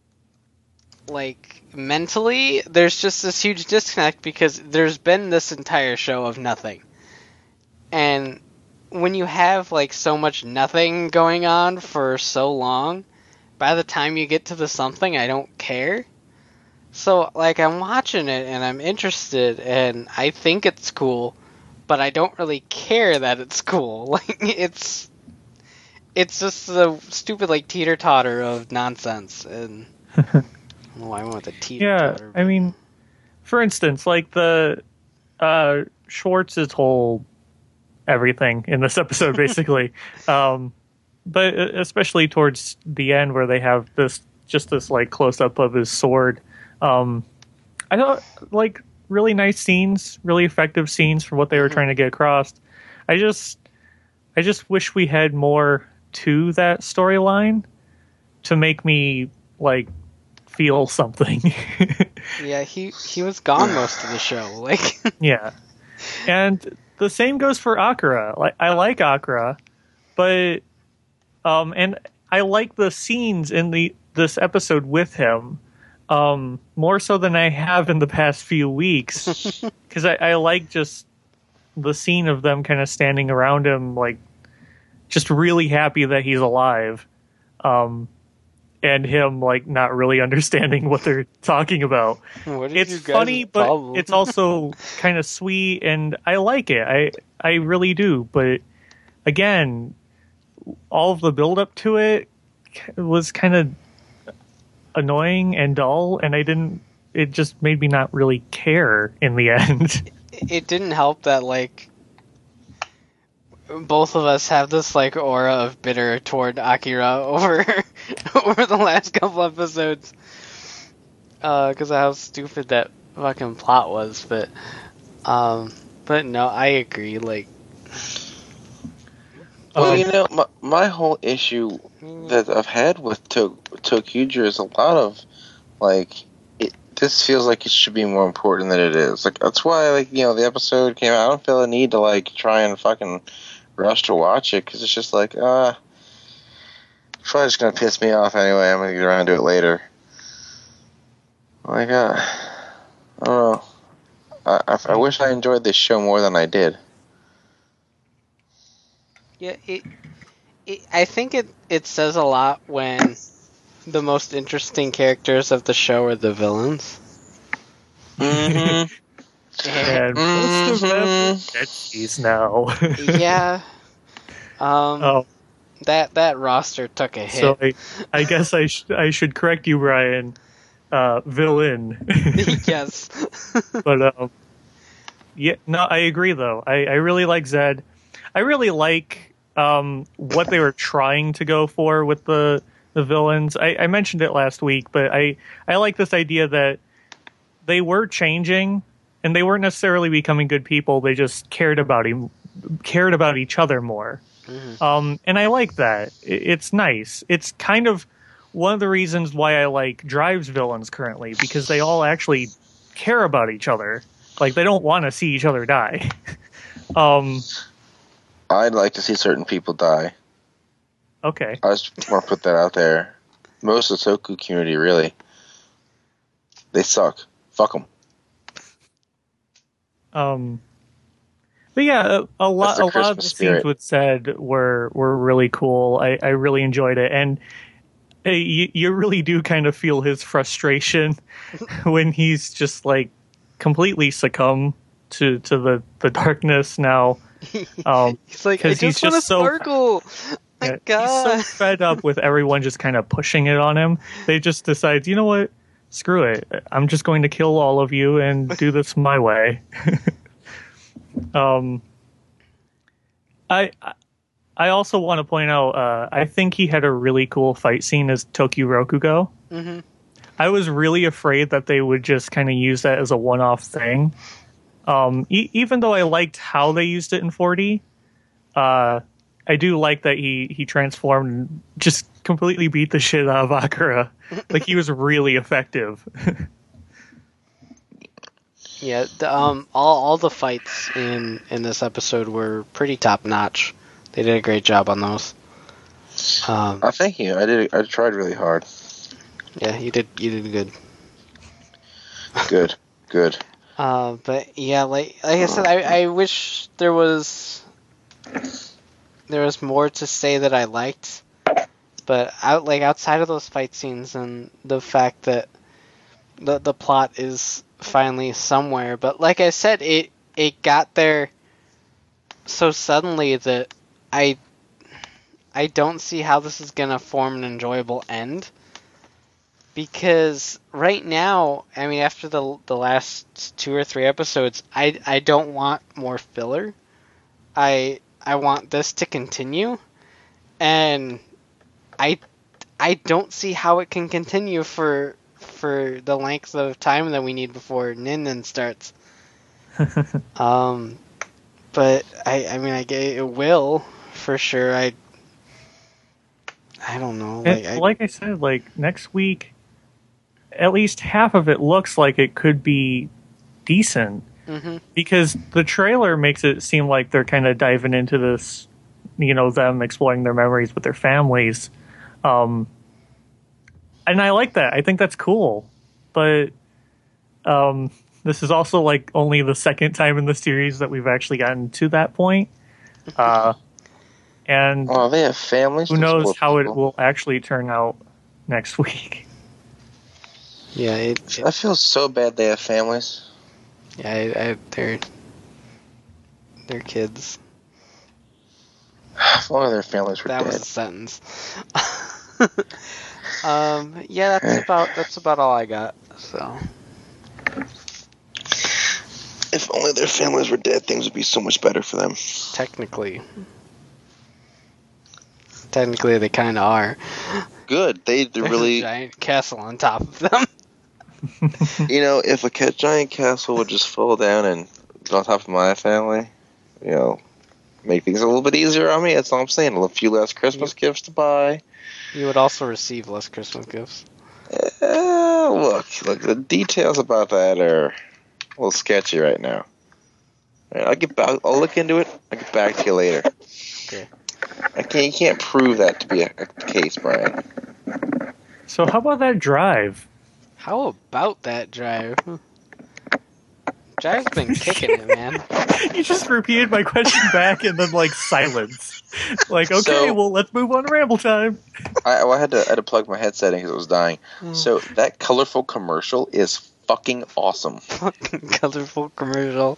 like mentally, there's just this huge disconnect because there's been this entire show of nothing, and when you have like so much nothing going on for so long, by the time you get to the something, I don't care. So, like, I'm watching it, and I'm interested, and I think it's cool, but I don't really care that it's cool. Like, it's just the stupid, like, teeter-totter of nonsense, and I don't know why I went with the teeter-totter. Yeah, I mean, for instance, like, the Schwartz's whole everything in this episode, basically, but especially towards the end where they have this, like, close-up of his sword. I don't like really nice scenes, really effective scenes for what they were trying to get across. I just wish we had more to that storyline to make me like feel something. Yeah, he was gone most of the show. Like, Yeah. And the same goes for Akira. Like, I like Akira, but and I like the scenes in this episode with him more so than I have in the past few weeks, because I like just the scene of them kind of standing around him, like just really happy that he's alive, and him like not really understanding what they're talking about. what is It's you guys' funny, but problem? it's also kind of sweet, and I like it. I really do. But again, all of the build up to it was kind of annoying and dull, and it just made me not really care in the end. It didn't help that, like, both of us have this, like, aura of bitter toward Akira over the last couple episodes. Because of how stupid that fucking plot was, but no, I agree, like... Well, my whole issue that I've had with Tokuger is a lot of, like, this feels like it should be more important than it is. Like, that's why, like, the episode came out. I don't feel a need to, like, try and fucking rush to watch it, because it's just like, it's probably just going to piss me off anyway. I'm going to get around to it later. Like, I don't know. I wish I enjoyed this show more than I did. Yeah, I think it says a lot when the most interesting characters of the show are the villains. Mm-hmm. And most of them are dead now. Yeah. Oh, that roster took a hit. so I guess I should correct you, Brian. Villain. Yes. But yeah, no, I agree though. I really like Zed. I really like what they were trying to go for with the villains. I mentioned it last week, but I like this idea that they were changing and they weren't necessarily becoming good people. They just cared about each other more. Mm-hmm. And I like that. It's nice. It's kind of one of the reasons why I like Drive's villains currently, because they all actually care about each other. Like, they don't want to see each other die. I'd like to see certain people die. Okay. I just want to put that out there. Most of the Toku community, really. They suck. Fuck them. But yeah, a lot of the scenes with Zed were really cool. I really enjoyed it, and you really do kind of feel his frustration when he's just like completely succumb to the darkness now. He's like, I just want to sparkle. My God. He's so fed up with everyone just kind of pushing it on him. They just decide, you know what? Screw it. I'm just going to kill all of you and do this my way. I also want to point out, I think he had a really cool fight scene as Tokyo Rokugo. Mm-hmm. I was really afraid that they would just kind of use that as a one-off thing. Even though I liked how they used it in 4D, I do like that he transformed and just completely beat the shit out of Akira. Like, he was really effective. Yeah, all the fights in this episode were pretty top notch. They did a great job on those. Thank you. I tried really hard. Yeah, you did good. Good. But yeah, like I said, I wish there was more to say that I liked. But outside of those fight scenes and the fact that the plot is finally somewhere, but like I said, it got there so suddenly that I don't see how this is gonna form an enjoyable end. Because right now, I mean, after the last 2 or 3 episodes, I don't want more filler. I want this to continue, and I don't see how it can continue for the length of time that we need before Nin Nin starts. But I mean, I get it will for sure. I don't know. Like I said, like next week, at least half of it looks like it could be decent because the trailer makes it seem like they're kind of diving into this, them exploring their memories with their families. And I like that. I think that's cool. But this is also like only the second time in the series that we've actually gotten to that point. And they have families. who knows how it will actually turn out next week. Yeah, I feel so bad they have families. Yeah, they're kids. If only their families were That dead. was a sentence. Yeah, that's about all I got. So, if only their families were dead, things would be so much better for them. technically, they kind of are. Good. There's a giant castle on top of them. If a giant castle would just fall down and on top of my family, make things a little bit easier on me. That's all I'm saying. A few less Christmas gifts to buy. You would also receive less Christmas gifts. Look, the details about that are a little sketchy right now. All right, I'll look into it. I'll get back to you later. Okay. You can't prove that to be a case, Brian. So how about that drive? How about that drive? Drive's been kicking it, man. You just repeated my question back and then silence. Let's move on to ramble time. I had to plug my headset in because it was dying. So that colorful commercial is fucking awesome. Fucking colorful commercial.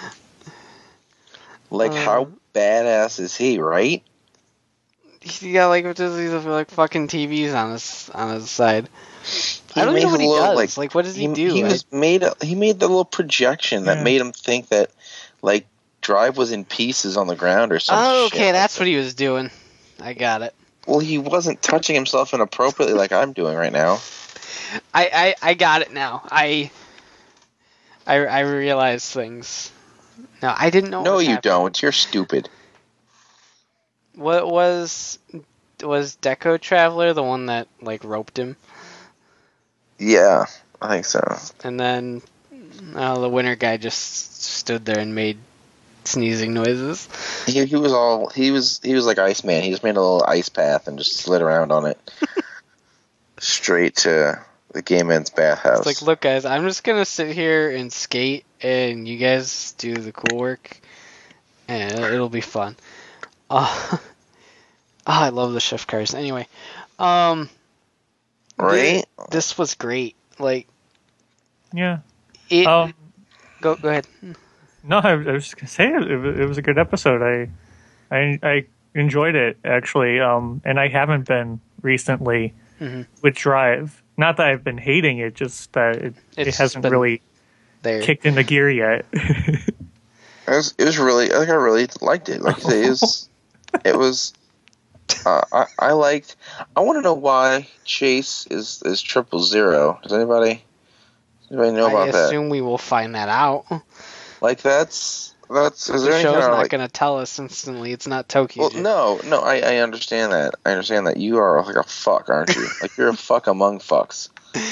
How badass is he, right? He got these fucking TVs on his side. I don't know what he does. What does he do? He made the little projection that made him think that Drive was in pieces on the ground or something. Oh, okay, that's what he was doing. I got it. Well, he wasn't touching himself inappropriately like I'm doing right now. I got it now. I realize things. No, I didn't know. No, you don't. You're stupid. What was Deco Traveler the one that roped him? Yeah, I think so. And then the winter guy just stood there and made sneezing noises. He was like Iceman. He just made a little ice path and just slid around on it. Straight to the Gay Men's Bathhouse. It's look guys, I'm just gonna sit here and skate and you guys do the cool work and it'll be fun. I love the shift cars. Anyway, right? This was great. Yeah. Go ahead. No, I was just gonna say it was a good episode. I enjoyed it actually, and I haven't been recently with Drive. Not that I've been hating it, just that it hasn't really kicked into gear yet. It was really. I think I really liked it. Like it was. I liked. I want to know why Chase is 000. Does anybody know about that? I assume we will find that out. Is there the show's not going to tell us instantly. It's not Tokyo. Well, no, I understand that. I understand that you are like a fuck, aren't you? You're a fuck among fucks.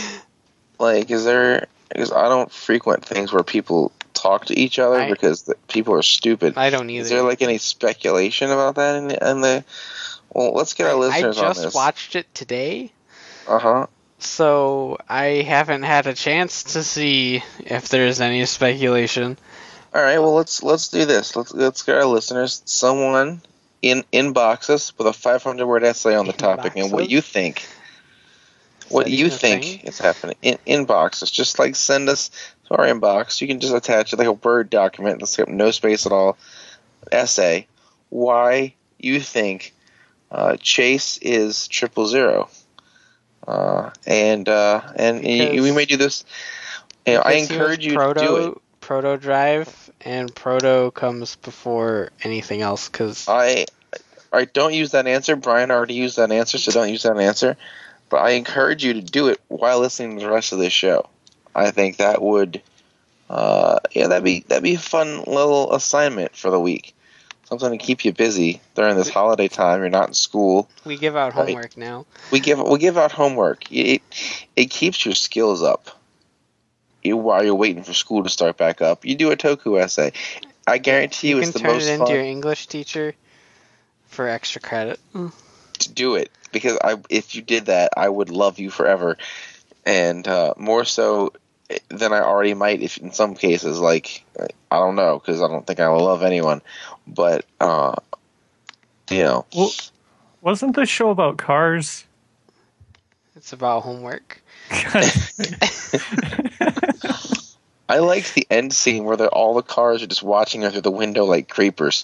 Because I don't frequent things where people talk to each other because people are stupid. I don't either. Is there any speculation about that in the well, let's get our listeners on this. I just watched it today. Uh-huh. So I haven't had a chance to see if there's any speculation. All right, well let's do this. Let's get our listeners. Someone inbox us with a 500-word essay on the topic and what you think. What you think is happening. Inbox us. Just send us to our inbox. You can just attach it like a Word document. Let's get no space at all. Essay. Why you think Chase is 000. We may do this. I encourage you to do it. Proto Drive and Proto comes before anything else because I don't use that answer. Brian already used that answer, so don't use that answer. But I encourage you to do it while listening to the rest of this show. I think that would that'd be a fun little assignment for the week. Something to keep you busy during this holiday time. You're not in school. We give out right? homework now. We give out homework. It keeps your skills up. While you're waiting for school to start back up, you do a Toku essay. I guarantee you, it's the most fun. You can turn it into your English teacher for extra credit. To do it, because if you did that, I would love you forever, and more so than I already might. If in some cases, like I don't know, because I don't think I will love anyone, but you know. Well, wasn't this show about cars? It's about homework. I like the end scene where all the cars are just watching her through the window like creepers.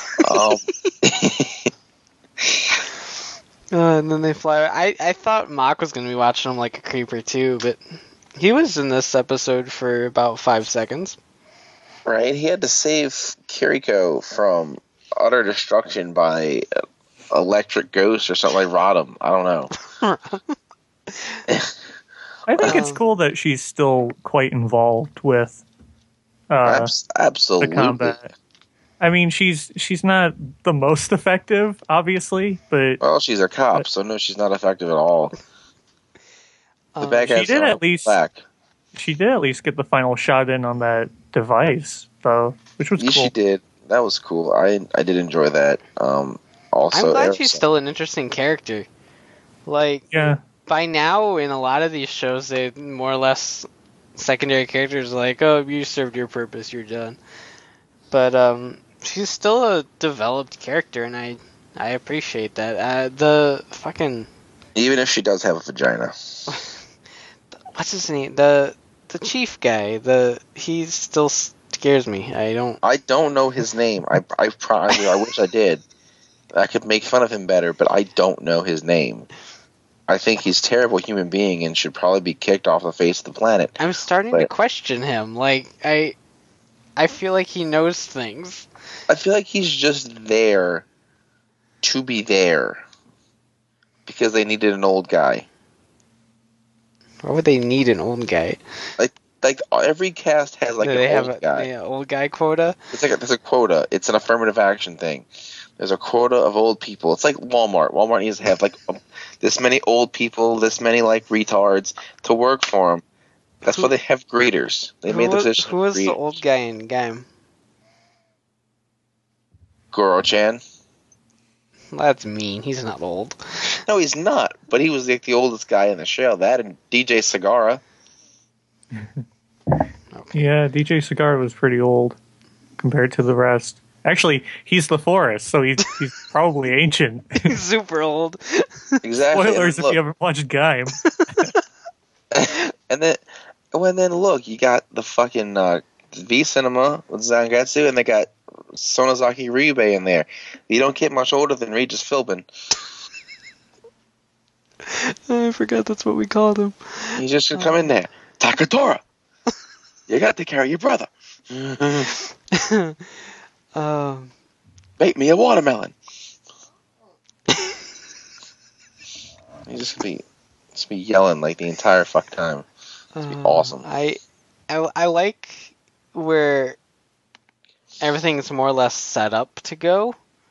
And then they fly away. I thought Mock was going to be watching them like a creeper too, but he was in this episode for about 5 seconds. Right? He had to save Kiriko from utter destruction by electric ghost or something like Rodham. I don't know. I think it's cool that she's still quite involved with absolutely the combat. I mean, she's not the most effective, obviously, but well, she's a cop, so no, she's not effective at all. The bad guys back. She did at least get the final shot in on that device, though, which was cool. She did. That was cool. I did enjoy that. Also, I'm glad she's still an interesting character. Like, yeah. By now, in a lot of these shows, they more or less secondary characters like, oh, you served your purpose, you're done. But she's still a developed character, and I appreciate that. The fucking even if she does have a vagina, what's his name? The chief guy. He still scares me. I don't know his name. I wish I did. I could make fun of him better, but I don't know his name. I think he's a terrible human being and should probably be kicked off the face of the planet. I'm starting to question him. Like, I feel like he knows things. I feel like he's just there to be there because they needed an old guy. Why would they need an old guy? Like every cast has like an old guy. Yeah, old guy quota. There's a quota. It's an affirmative action thing. There's a quota of old people. It's like Walmart. Walmart needs to have like this many old people, this many like retards to work for them. That's why they have greeters. They made the position. Who was the old guy in Gaim? Goro-chan. That's mean. He's not old. No, he's not. But he was like the oldest guy in the show. That and DJ Sagara. Okay. Yeah, DJ Cigar was pretty old compared to the rest. Actually, he's the forest, so he's probably ancient. He's super old. Exactly. Spoilers if you haven't watched Gaim. And then look, you got the fucking V Cinema with Zangetsu, and they got Sonozaki Ryubei in there. You don't get much older than Regis Philbin. I forgot that's what we called him. You just should come in there. Takatora! You got to carry your brother. Make me a watermelon. You just be yelling like the entire fuck time. It's be awesome. I like where everything's more or less set up to go.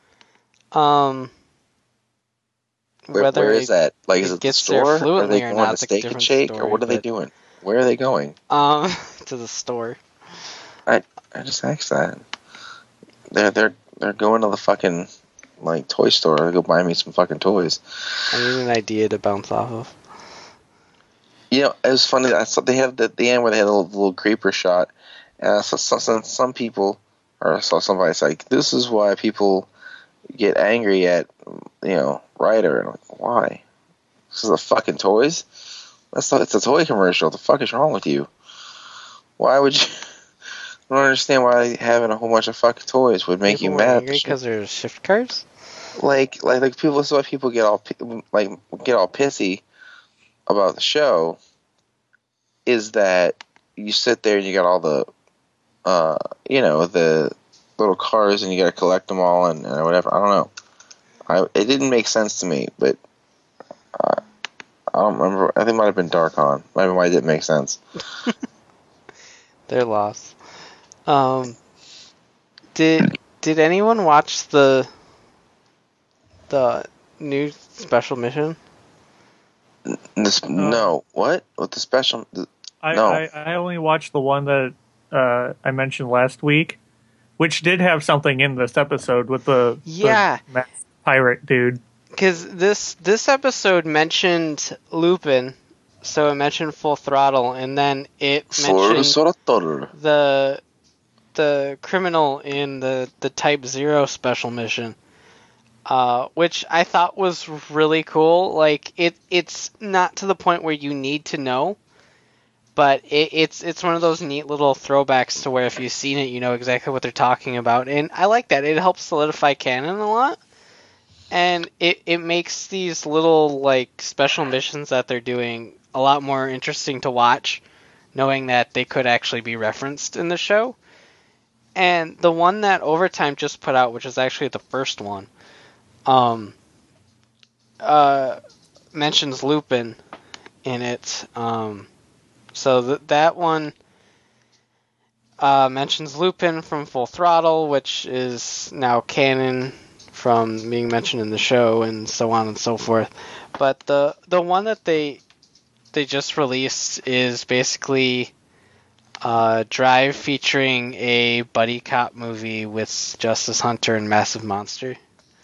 Where is that? Like, is it the store? Are they going to Steak and Shake, or what are they doing? Where are they going? To the store. I just asked that. They're going to the fucking like toy store to go buy me some fucking toys. I need an idea to bounce off of. You know, it was funny. I saw they have the end where they had a little creeper shot, and I saw some people, or I saw somebody say, like, "This is why people get angry at Ryder." And I'm like, why? This is the fucking toys. It's a toy commercial. What the fuck is wrong with you? Why would you? I don't understand why having a whole bunch of fucking toys would make you mad. Because there's shift cards. Like people. That's why people get all pissy about the show. Is that you sit there and you got all the, the little cars and you got to collect them all and whatever. I don't know. It didn't make sense to me, but I don't remember. I think it might have been Darkon. Maybe why it didn't make sense. Their loss. Did anyone watch the new special mission? No. What? What the special? No. I only watched the one that I mentioned last week, which did have something in this episode with the masked pirate dude. Because this episode mentioned Lupin, so it mentioned Full Throttle, and then it mentioned the criminal in the Type 0 special mission, which I thought was really cool. Like, it's not to the point where you need to know, but it's one of those neat little throwbacks to where if you've seen it, you know exactly what they're talking about, and I like that. It helps solidify canon a lot. And it makes these little, like, special missions that they're doing a lot more interesting to watch, knowing that they could actually be referenced in the show. And the one that Overtime just put out, which is actually the first one, mentions Lupin in it. So that one mentions Lupin from Full Throttle, which is now canon from being mentioned in the show, and so on and so forth. But the one that they just released is basically Drive featuring a buddy cop movie with Justice Hunter and Massive Monster.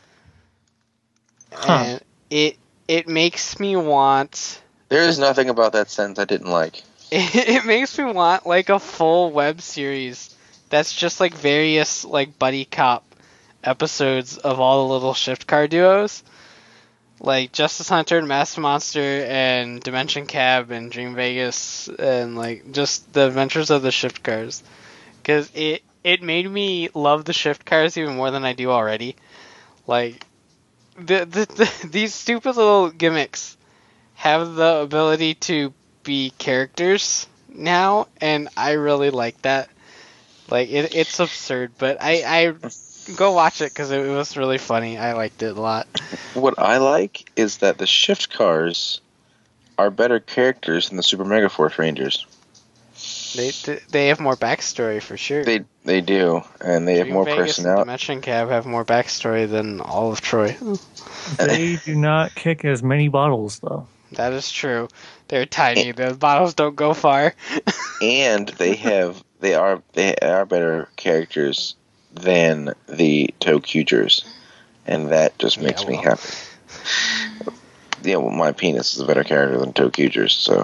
And it makes me want... There is nothing about that sentence I didn't like. It makes me want, like, a full web series that's just, like, various, like, buddy cop episodes of all the little shift car duos, like Justice Hunter and Master Monster and Dimension Cab and Dream Vegas, and like just the adventures of the shift cars, because it made me love the shift cars even more than I do already. Like these stupid little gimmicks have the ability to be characters now, and I really like that. Like it's absurd, but I go watch it because it was really funny. I liked it a lot. What I like is that the shift cars are better characters than the Super Mega Force Rangers. They have more backstory for sure. They do, and they have more personality. And Dimension Cab have more backstory than all of Troy. They do not kick as many bottles though. That is true. They're tiny. The bottles don't go far. And they are better characters than the ToQgers, and that just makes me happy. Yeah, well, my penis is a better character than ToQgers, so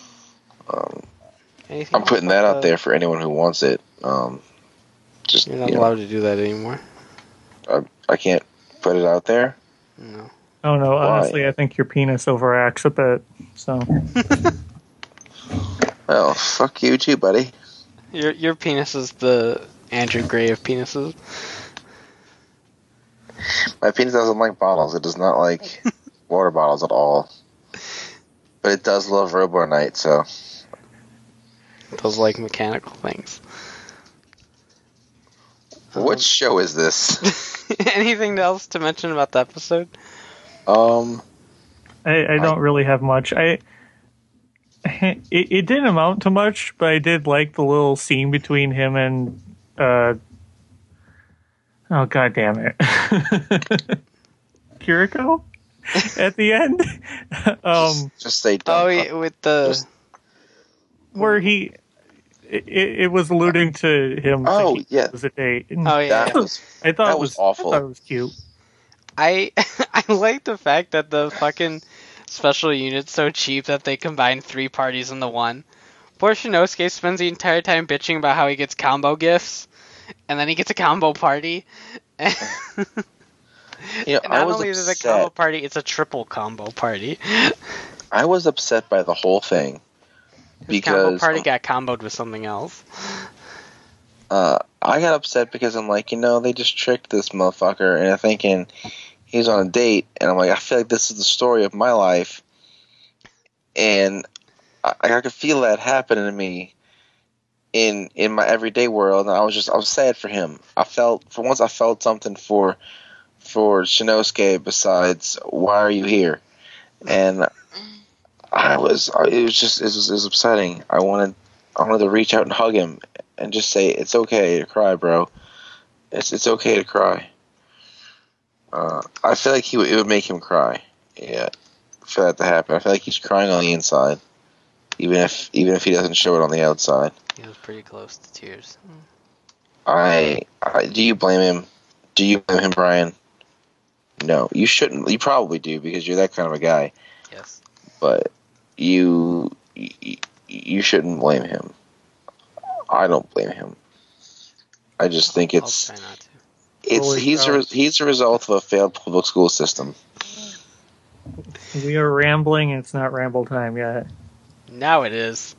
I'm putting that out there for anyone who wants it. Just you're not allowed to do that anymore. I can't put it out there. No. Oh no! Why? Honestly, I think your penis overacts a bit. So. Well, fuck you too, buddy. Your penis is the Andrew Gray of penises. My penis doesn't like bottles. It does not like water bottles at all. But it does love Robo Knight, so... It does like mechanical things. What show is this? Anything else to mention about the episode? I don't really have much. It didn't amount to much, but I did like the little scene between him and oh god damn it, Kiriko at the end. Just say with the where he it was alluding to him. Oh yeah, it was a date. Oh yeah, I thought that it was awful. I thought it was cute. I like the fact that the fucking special unit's so cheap that they combine 3 parties into one. Poor Shinosuke spends the entire time bitching about how he gets combo gifts, and then he gets a combo party. Not only is it a combo party, it's a triple combo party. I was upset by the whole thing. Because combo party got comboed with something else. I got upset because I'm like, they just tricked this motherfucker, and I'm thinking he's on a date, and I'm like, I feel like this is the story of my life, and I could feel that happening to me in my everyday world, and I was sad for him. I felt something for Shinosuke besides why are you here, and it was upsetting. I wanted I wanted to reach out and hug him and just say, "It's okay to cry, bro. It's okay to cry." I feel like it would make him cry. Yeah, for that to happen. I feel like he's crying on the inside, even if he doesn't show it on the outside. He was pretty close to tears. Do you blame him? Do you blame him, Brian? No, you shouldn't. You probably do because you're that kind of a guy. Yes. But you shouldn't blame him. I don't blame him. I just think I'll try not to. he's a result of a failed public school system. We are rambling. It's not ramble time yet. Now it is.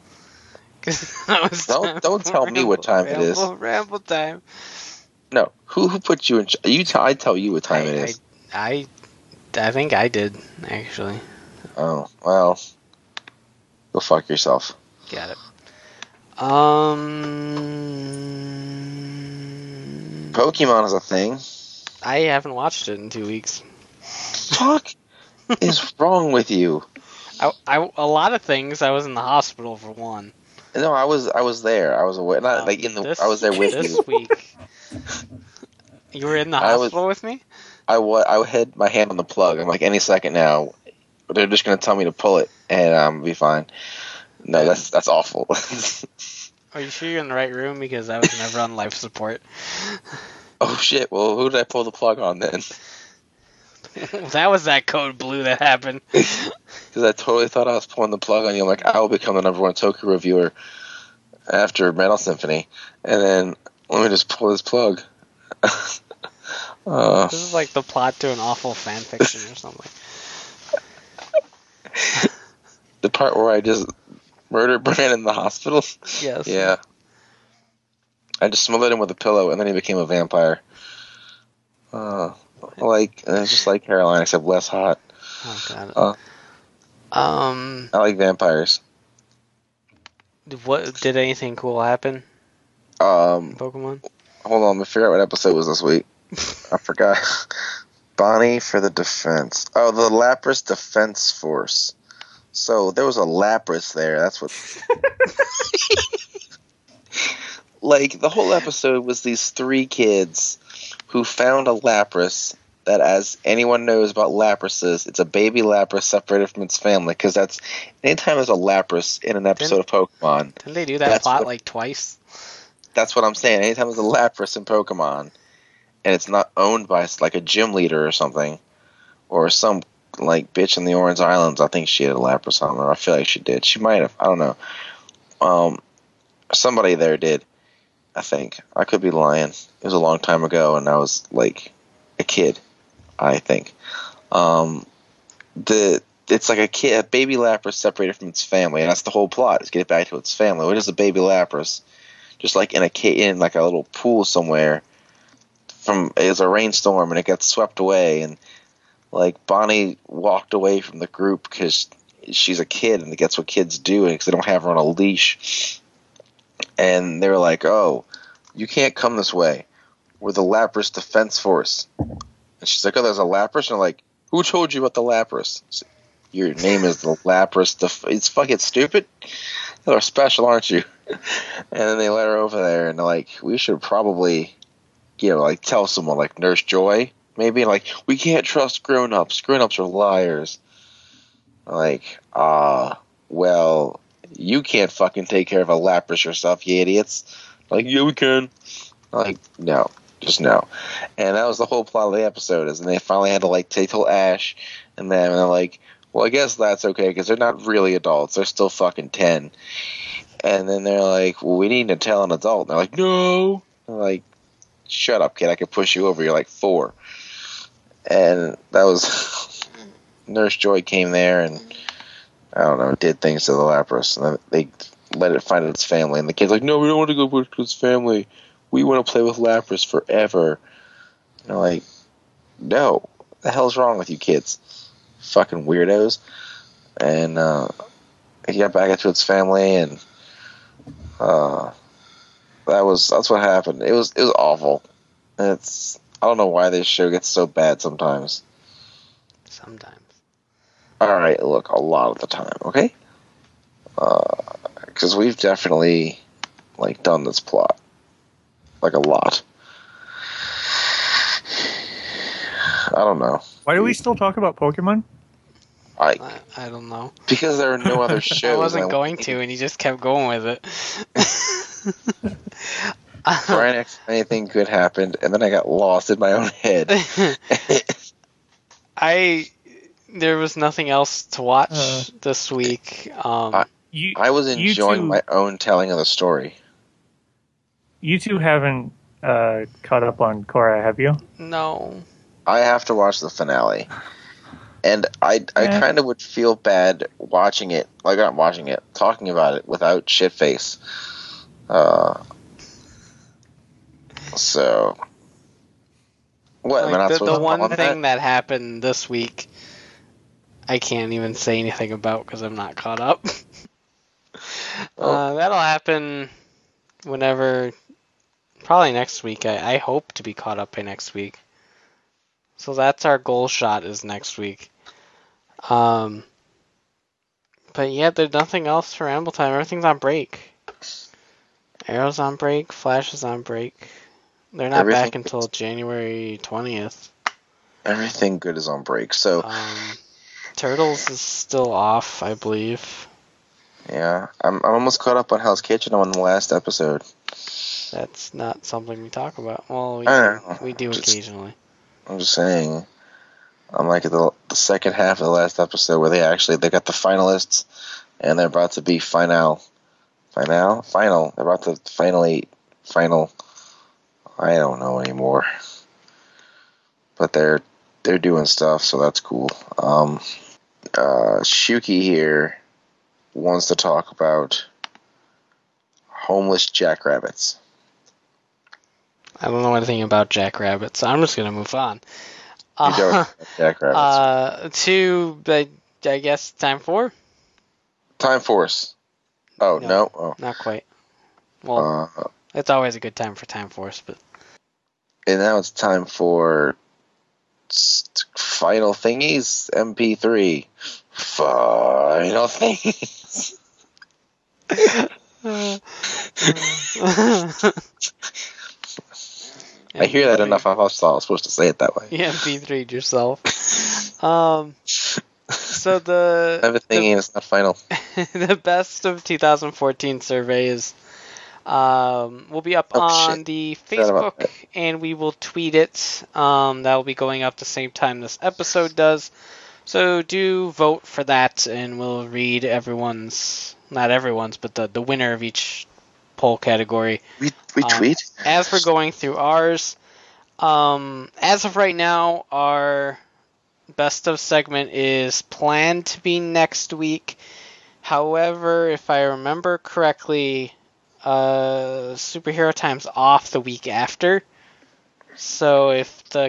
Don't tell me what time it is. Ramble time. No, who put you in? I tell you what time it is. I think I did actually. Oh well, go fuck yourself. Got it. Pokemon is a thing. I haven't watched it in 2 weeks. Fuck is wrong with you? A lot of things. I was in the hospital for one. No, I was there. I was away. Not like in the. I was there with this you. week. You were in the hospital with me? I had my hand on the plug. I'm like, any second now, they're just gonna tell me to pull it, and I'll be fine. No, that's awful. Are you sure you're in the right room? Because I was never on life support. Oh shit! Well, who did I pull the plug on then? That was that code blue that happened. Because I totally thought I was pulling the plug on you. I'm like, I will become the #1 Toku reviewer after Metal Symphony, and then let me just pull this plug. This is like the plot to an awful fan fiction or something. The part where I just murdered Brian in the hospital? Yes. Yeah. I just smothered him with a pillow, and then he became a vampire. It's just like Caroline, except less hot. Oh, God. I like vampires. Did anything cool happen? Pokemon? Hold on, let me figure out what episode was this week. I forgot. Bonnie for the defense. Oh, the Lapras Defense Force. So there was a Lapras there. That's what. Like, the whole episode was these 3 kids who found a Lapras that, as anyone knows about Laprases, it's a baby Lapras separated from its family. Because that's anytime there's a Lapras in an episode of Pokemon. Didn't they do that plot like twice? That's what I'm saying. Anytime there's a Lapras in Pokemon, and it's not owned by like a gym leader or something, or some like bitch in the Orange Islands. I think she had a Lapras on her. I feel like she did. She might have. I don't know. Somebody there did. I think. I could be lying. It was a long time ago, and I was like a kid. I think. It's like a baby Lapras separated from its family, and that's the whole plot: is get it back to its family. What is a baby Lapras? Just like in like a little pool somewhere. It was a rainstorm and it got swept away, and like Bonnie walked away from the group because she's a kid and that's what kids do because they don't have her on a leash. And they were like, "Oh, you can't come this way. We're the Lapras Defense Force." And she's like, "Oh, there's a Lapras?" And I'm like, "Who told you about the Lapras?" Your name is the Lapras. It's fucking stupid. You're special, aren't you? And then they let her over there, and they're like, "We should probably, like tell someone, like Nurse Joy, maybe." And like, "We can't trust grown-ups. Grown-ups are liars." Like, well, you can't fucking take care of a Lapras yourself, you idiots. Like, "Yeah, we can." Like, no. Just no. And that was the whole plot of the episode, and they finally had to, like, tell Ash and them, and they're like, "Well, I guess that's okay, because they're not really adults. They're still fucking 10. And then they're like, "Well, we need to tell an adult." And they're like, "No." I'm like, "Shut up, kid. I can push you over. You're like 4. And that was... Nurse Joy came there and, I don't know, did things to the Lapras. And then they let it find its family. And the kid's like, "No, we don't want to go back to its family. We want to play with Lapras forever." And I'm like, no. What the hell's wrong with you kids? Fucking weirdos. And he got back into its family, and that's what happened. It was awful. I don't know why this show gets so bad sometimes. Sometimes. All right, look, a lot of the time, okay? Because we've definitely like done this plot like a lot. I don't know. Why do we still talk about Pokemon? I don't know. Because there are no other shows. I wasn't going to, and he just kept going with it. Brian, anything good happened, and then I got lost in my own head. There was nothing else to watch this week. I was enjoying my own telling of the story. You two haven't caught up on Korra, have you? No. I have to watch the finale. And I kind of would feel bad watching it, like not watching it, talking about it without shitface. So, what? Like the one thing that happened this week, I can't even say anything about because I'm not caught up. That'll happen whenever, probably next week. I hope to be caught up by next week. So that's our goal shot, is next week. But yeah, there's nothing else for Ramble Time. Everything's on break. Arrow's on break. Flash is on break. They're not back until January 20th. Everything good is on break. So Turtles is still off, I believe. Yeah, I'm almost caught up on Hell's Kitchen on the last episode. That's not something we talk about. Well, we do occasionally. I'm just saying. I'm like at the second half of the last episode where they got the finalists, and they're about to be final. They're about to final. I don't know anymore. But they're doing stuff, so that's cool. Shuki here wants to talk about homeless jackrabbits. I don't know anything about jackrabbits, so I'm just going to move on. You don't know jackrabbits. I guess, Time 4? Time Force. Oh, no. Oh. Not quite. Well, it's always a good time for Time Force, but... And now it's time for Final Thingies, MP3. Final Thingies. I hear that enough. I was supposed to say it that way. Yeah, MP3'd yourself. So everything is not final. The best of 2014 surveys will be up on the Facebook, and we will tweet it. That will be going up the same time this episode does. So do vote for that, and we'll read not everyone's, but the winner of each poll category. We tweet? As we're going through ours, as of right now, our best of segment is planned to be next week. However, if I remember correctly, Superhero Time's off the week after. So if the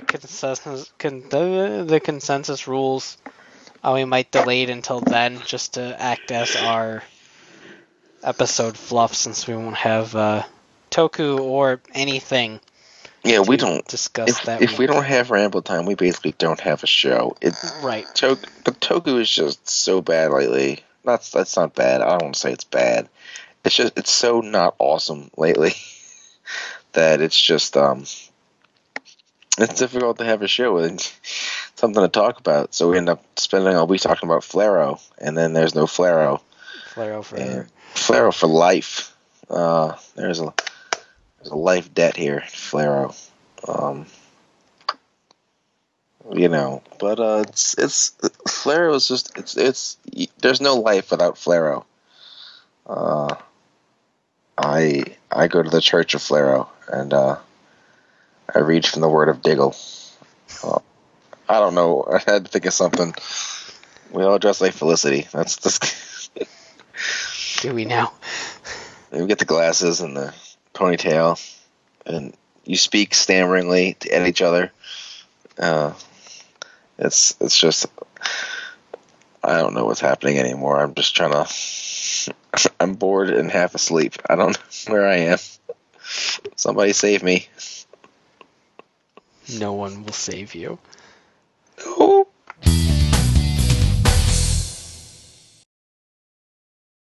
consensus rules, we might delay it until then, just to act as our episode fluff, since we won't have Toku or anything. Yeah, we don't discuss that. If we don't have Ramble Time, we basically don't have a show. Right. But Toku is just so bad lately. That's not bad. I don't want to say it's bad. It's so not awesome lately that it's just it's difficult to have a show and something to talk about. So we end up spending all week talking about Flaro, and then there's no Flaro. Flaro forever. Flaro for life. There's a life debt here, Flaro. But it's Flaro is just it's there's no life without Flaro. I go to the Church of Flaro, and I read from the Word of Diggle. I don't know. I had to think of something. We all dress like Felicity. That's Do we now? We get the glasses and the ponytail, and you speak stammeringly at each other. It's just I don't know what's happening anymore. I'm just trying to. I'm bored and half asleep. I don't know where I am. Somebody save me. No one will save you.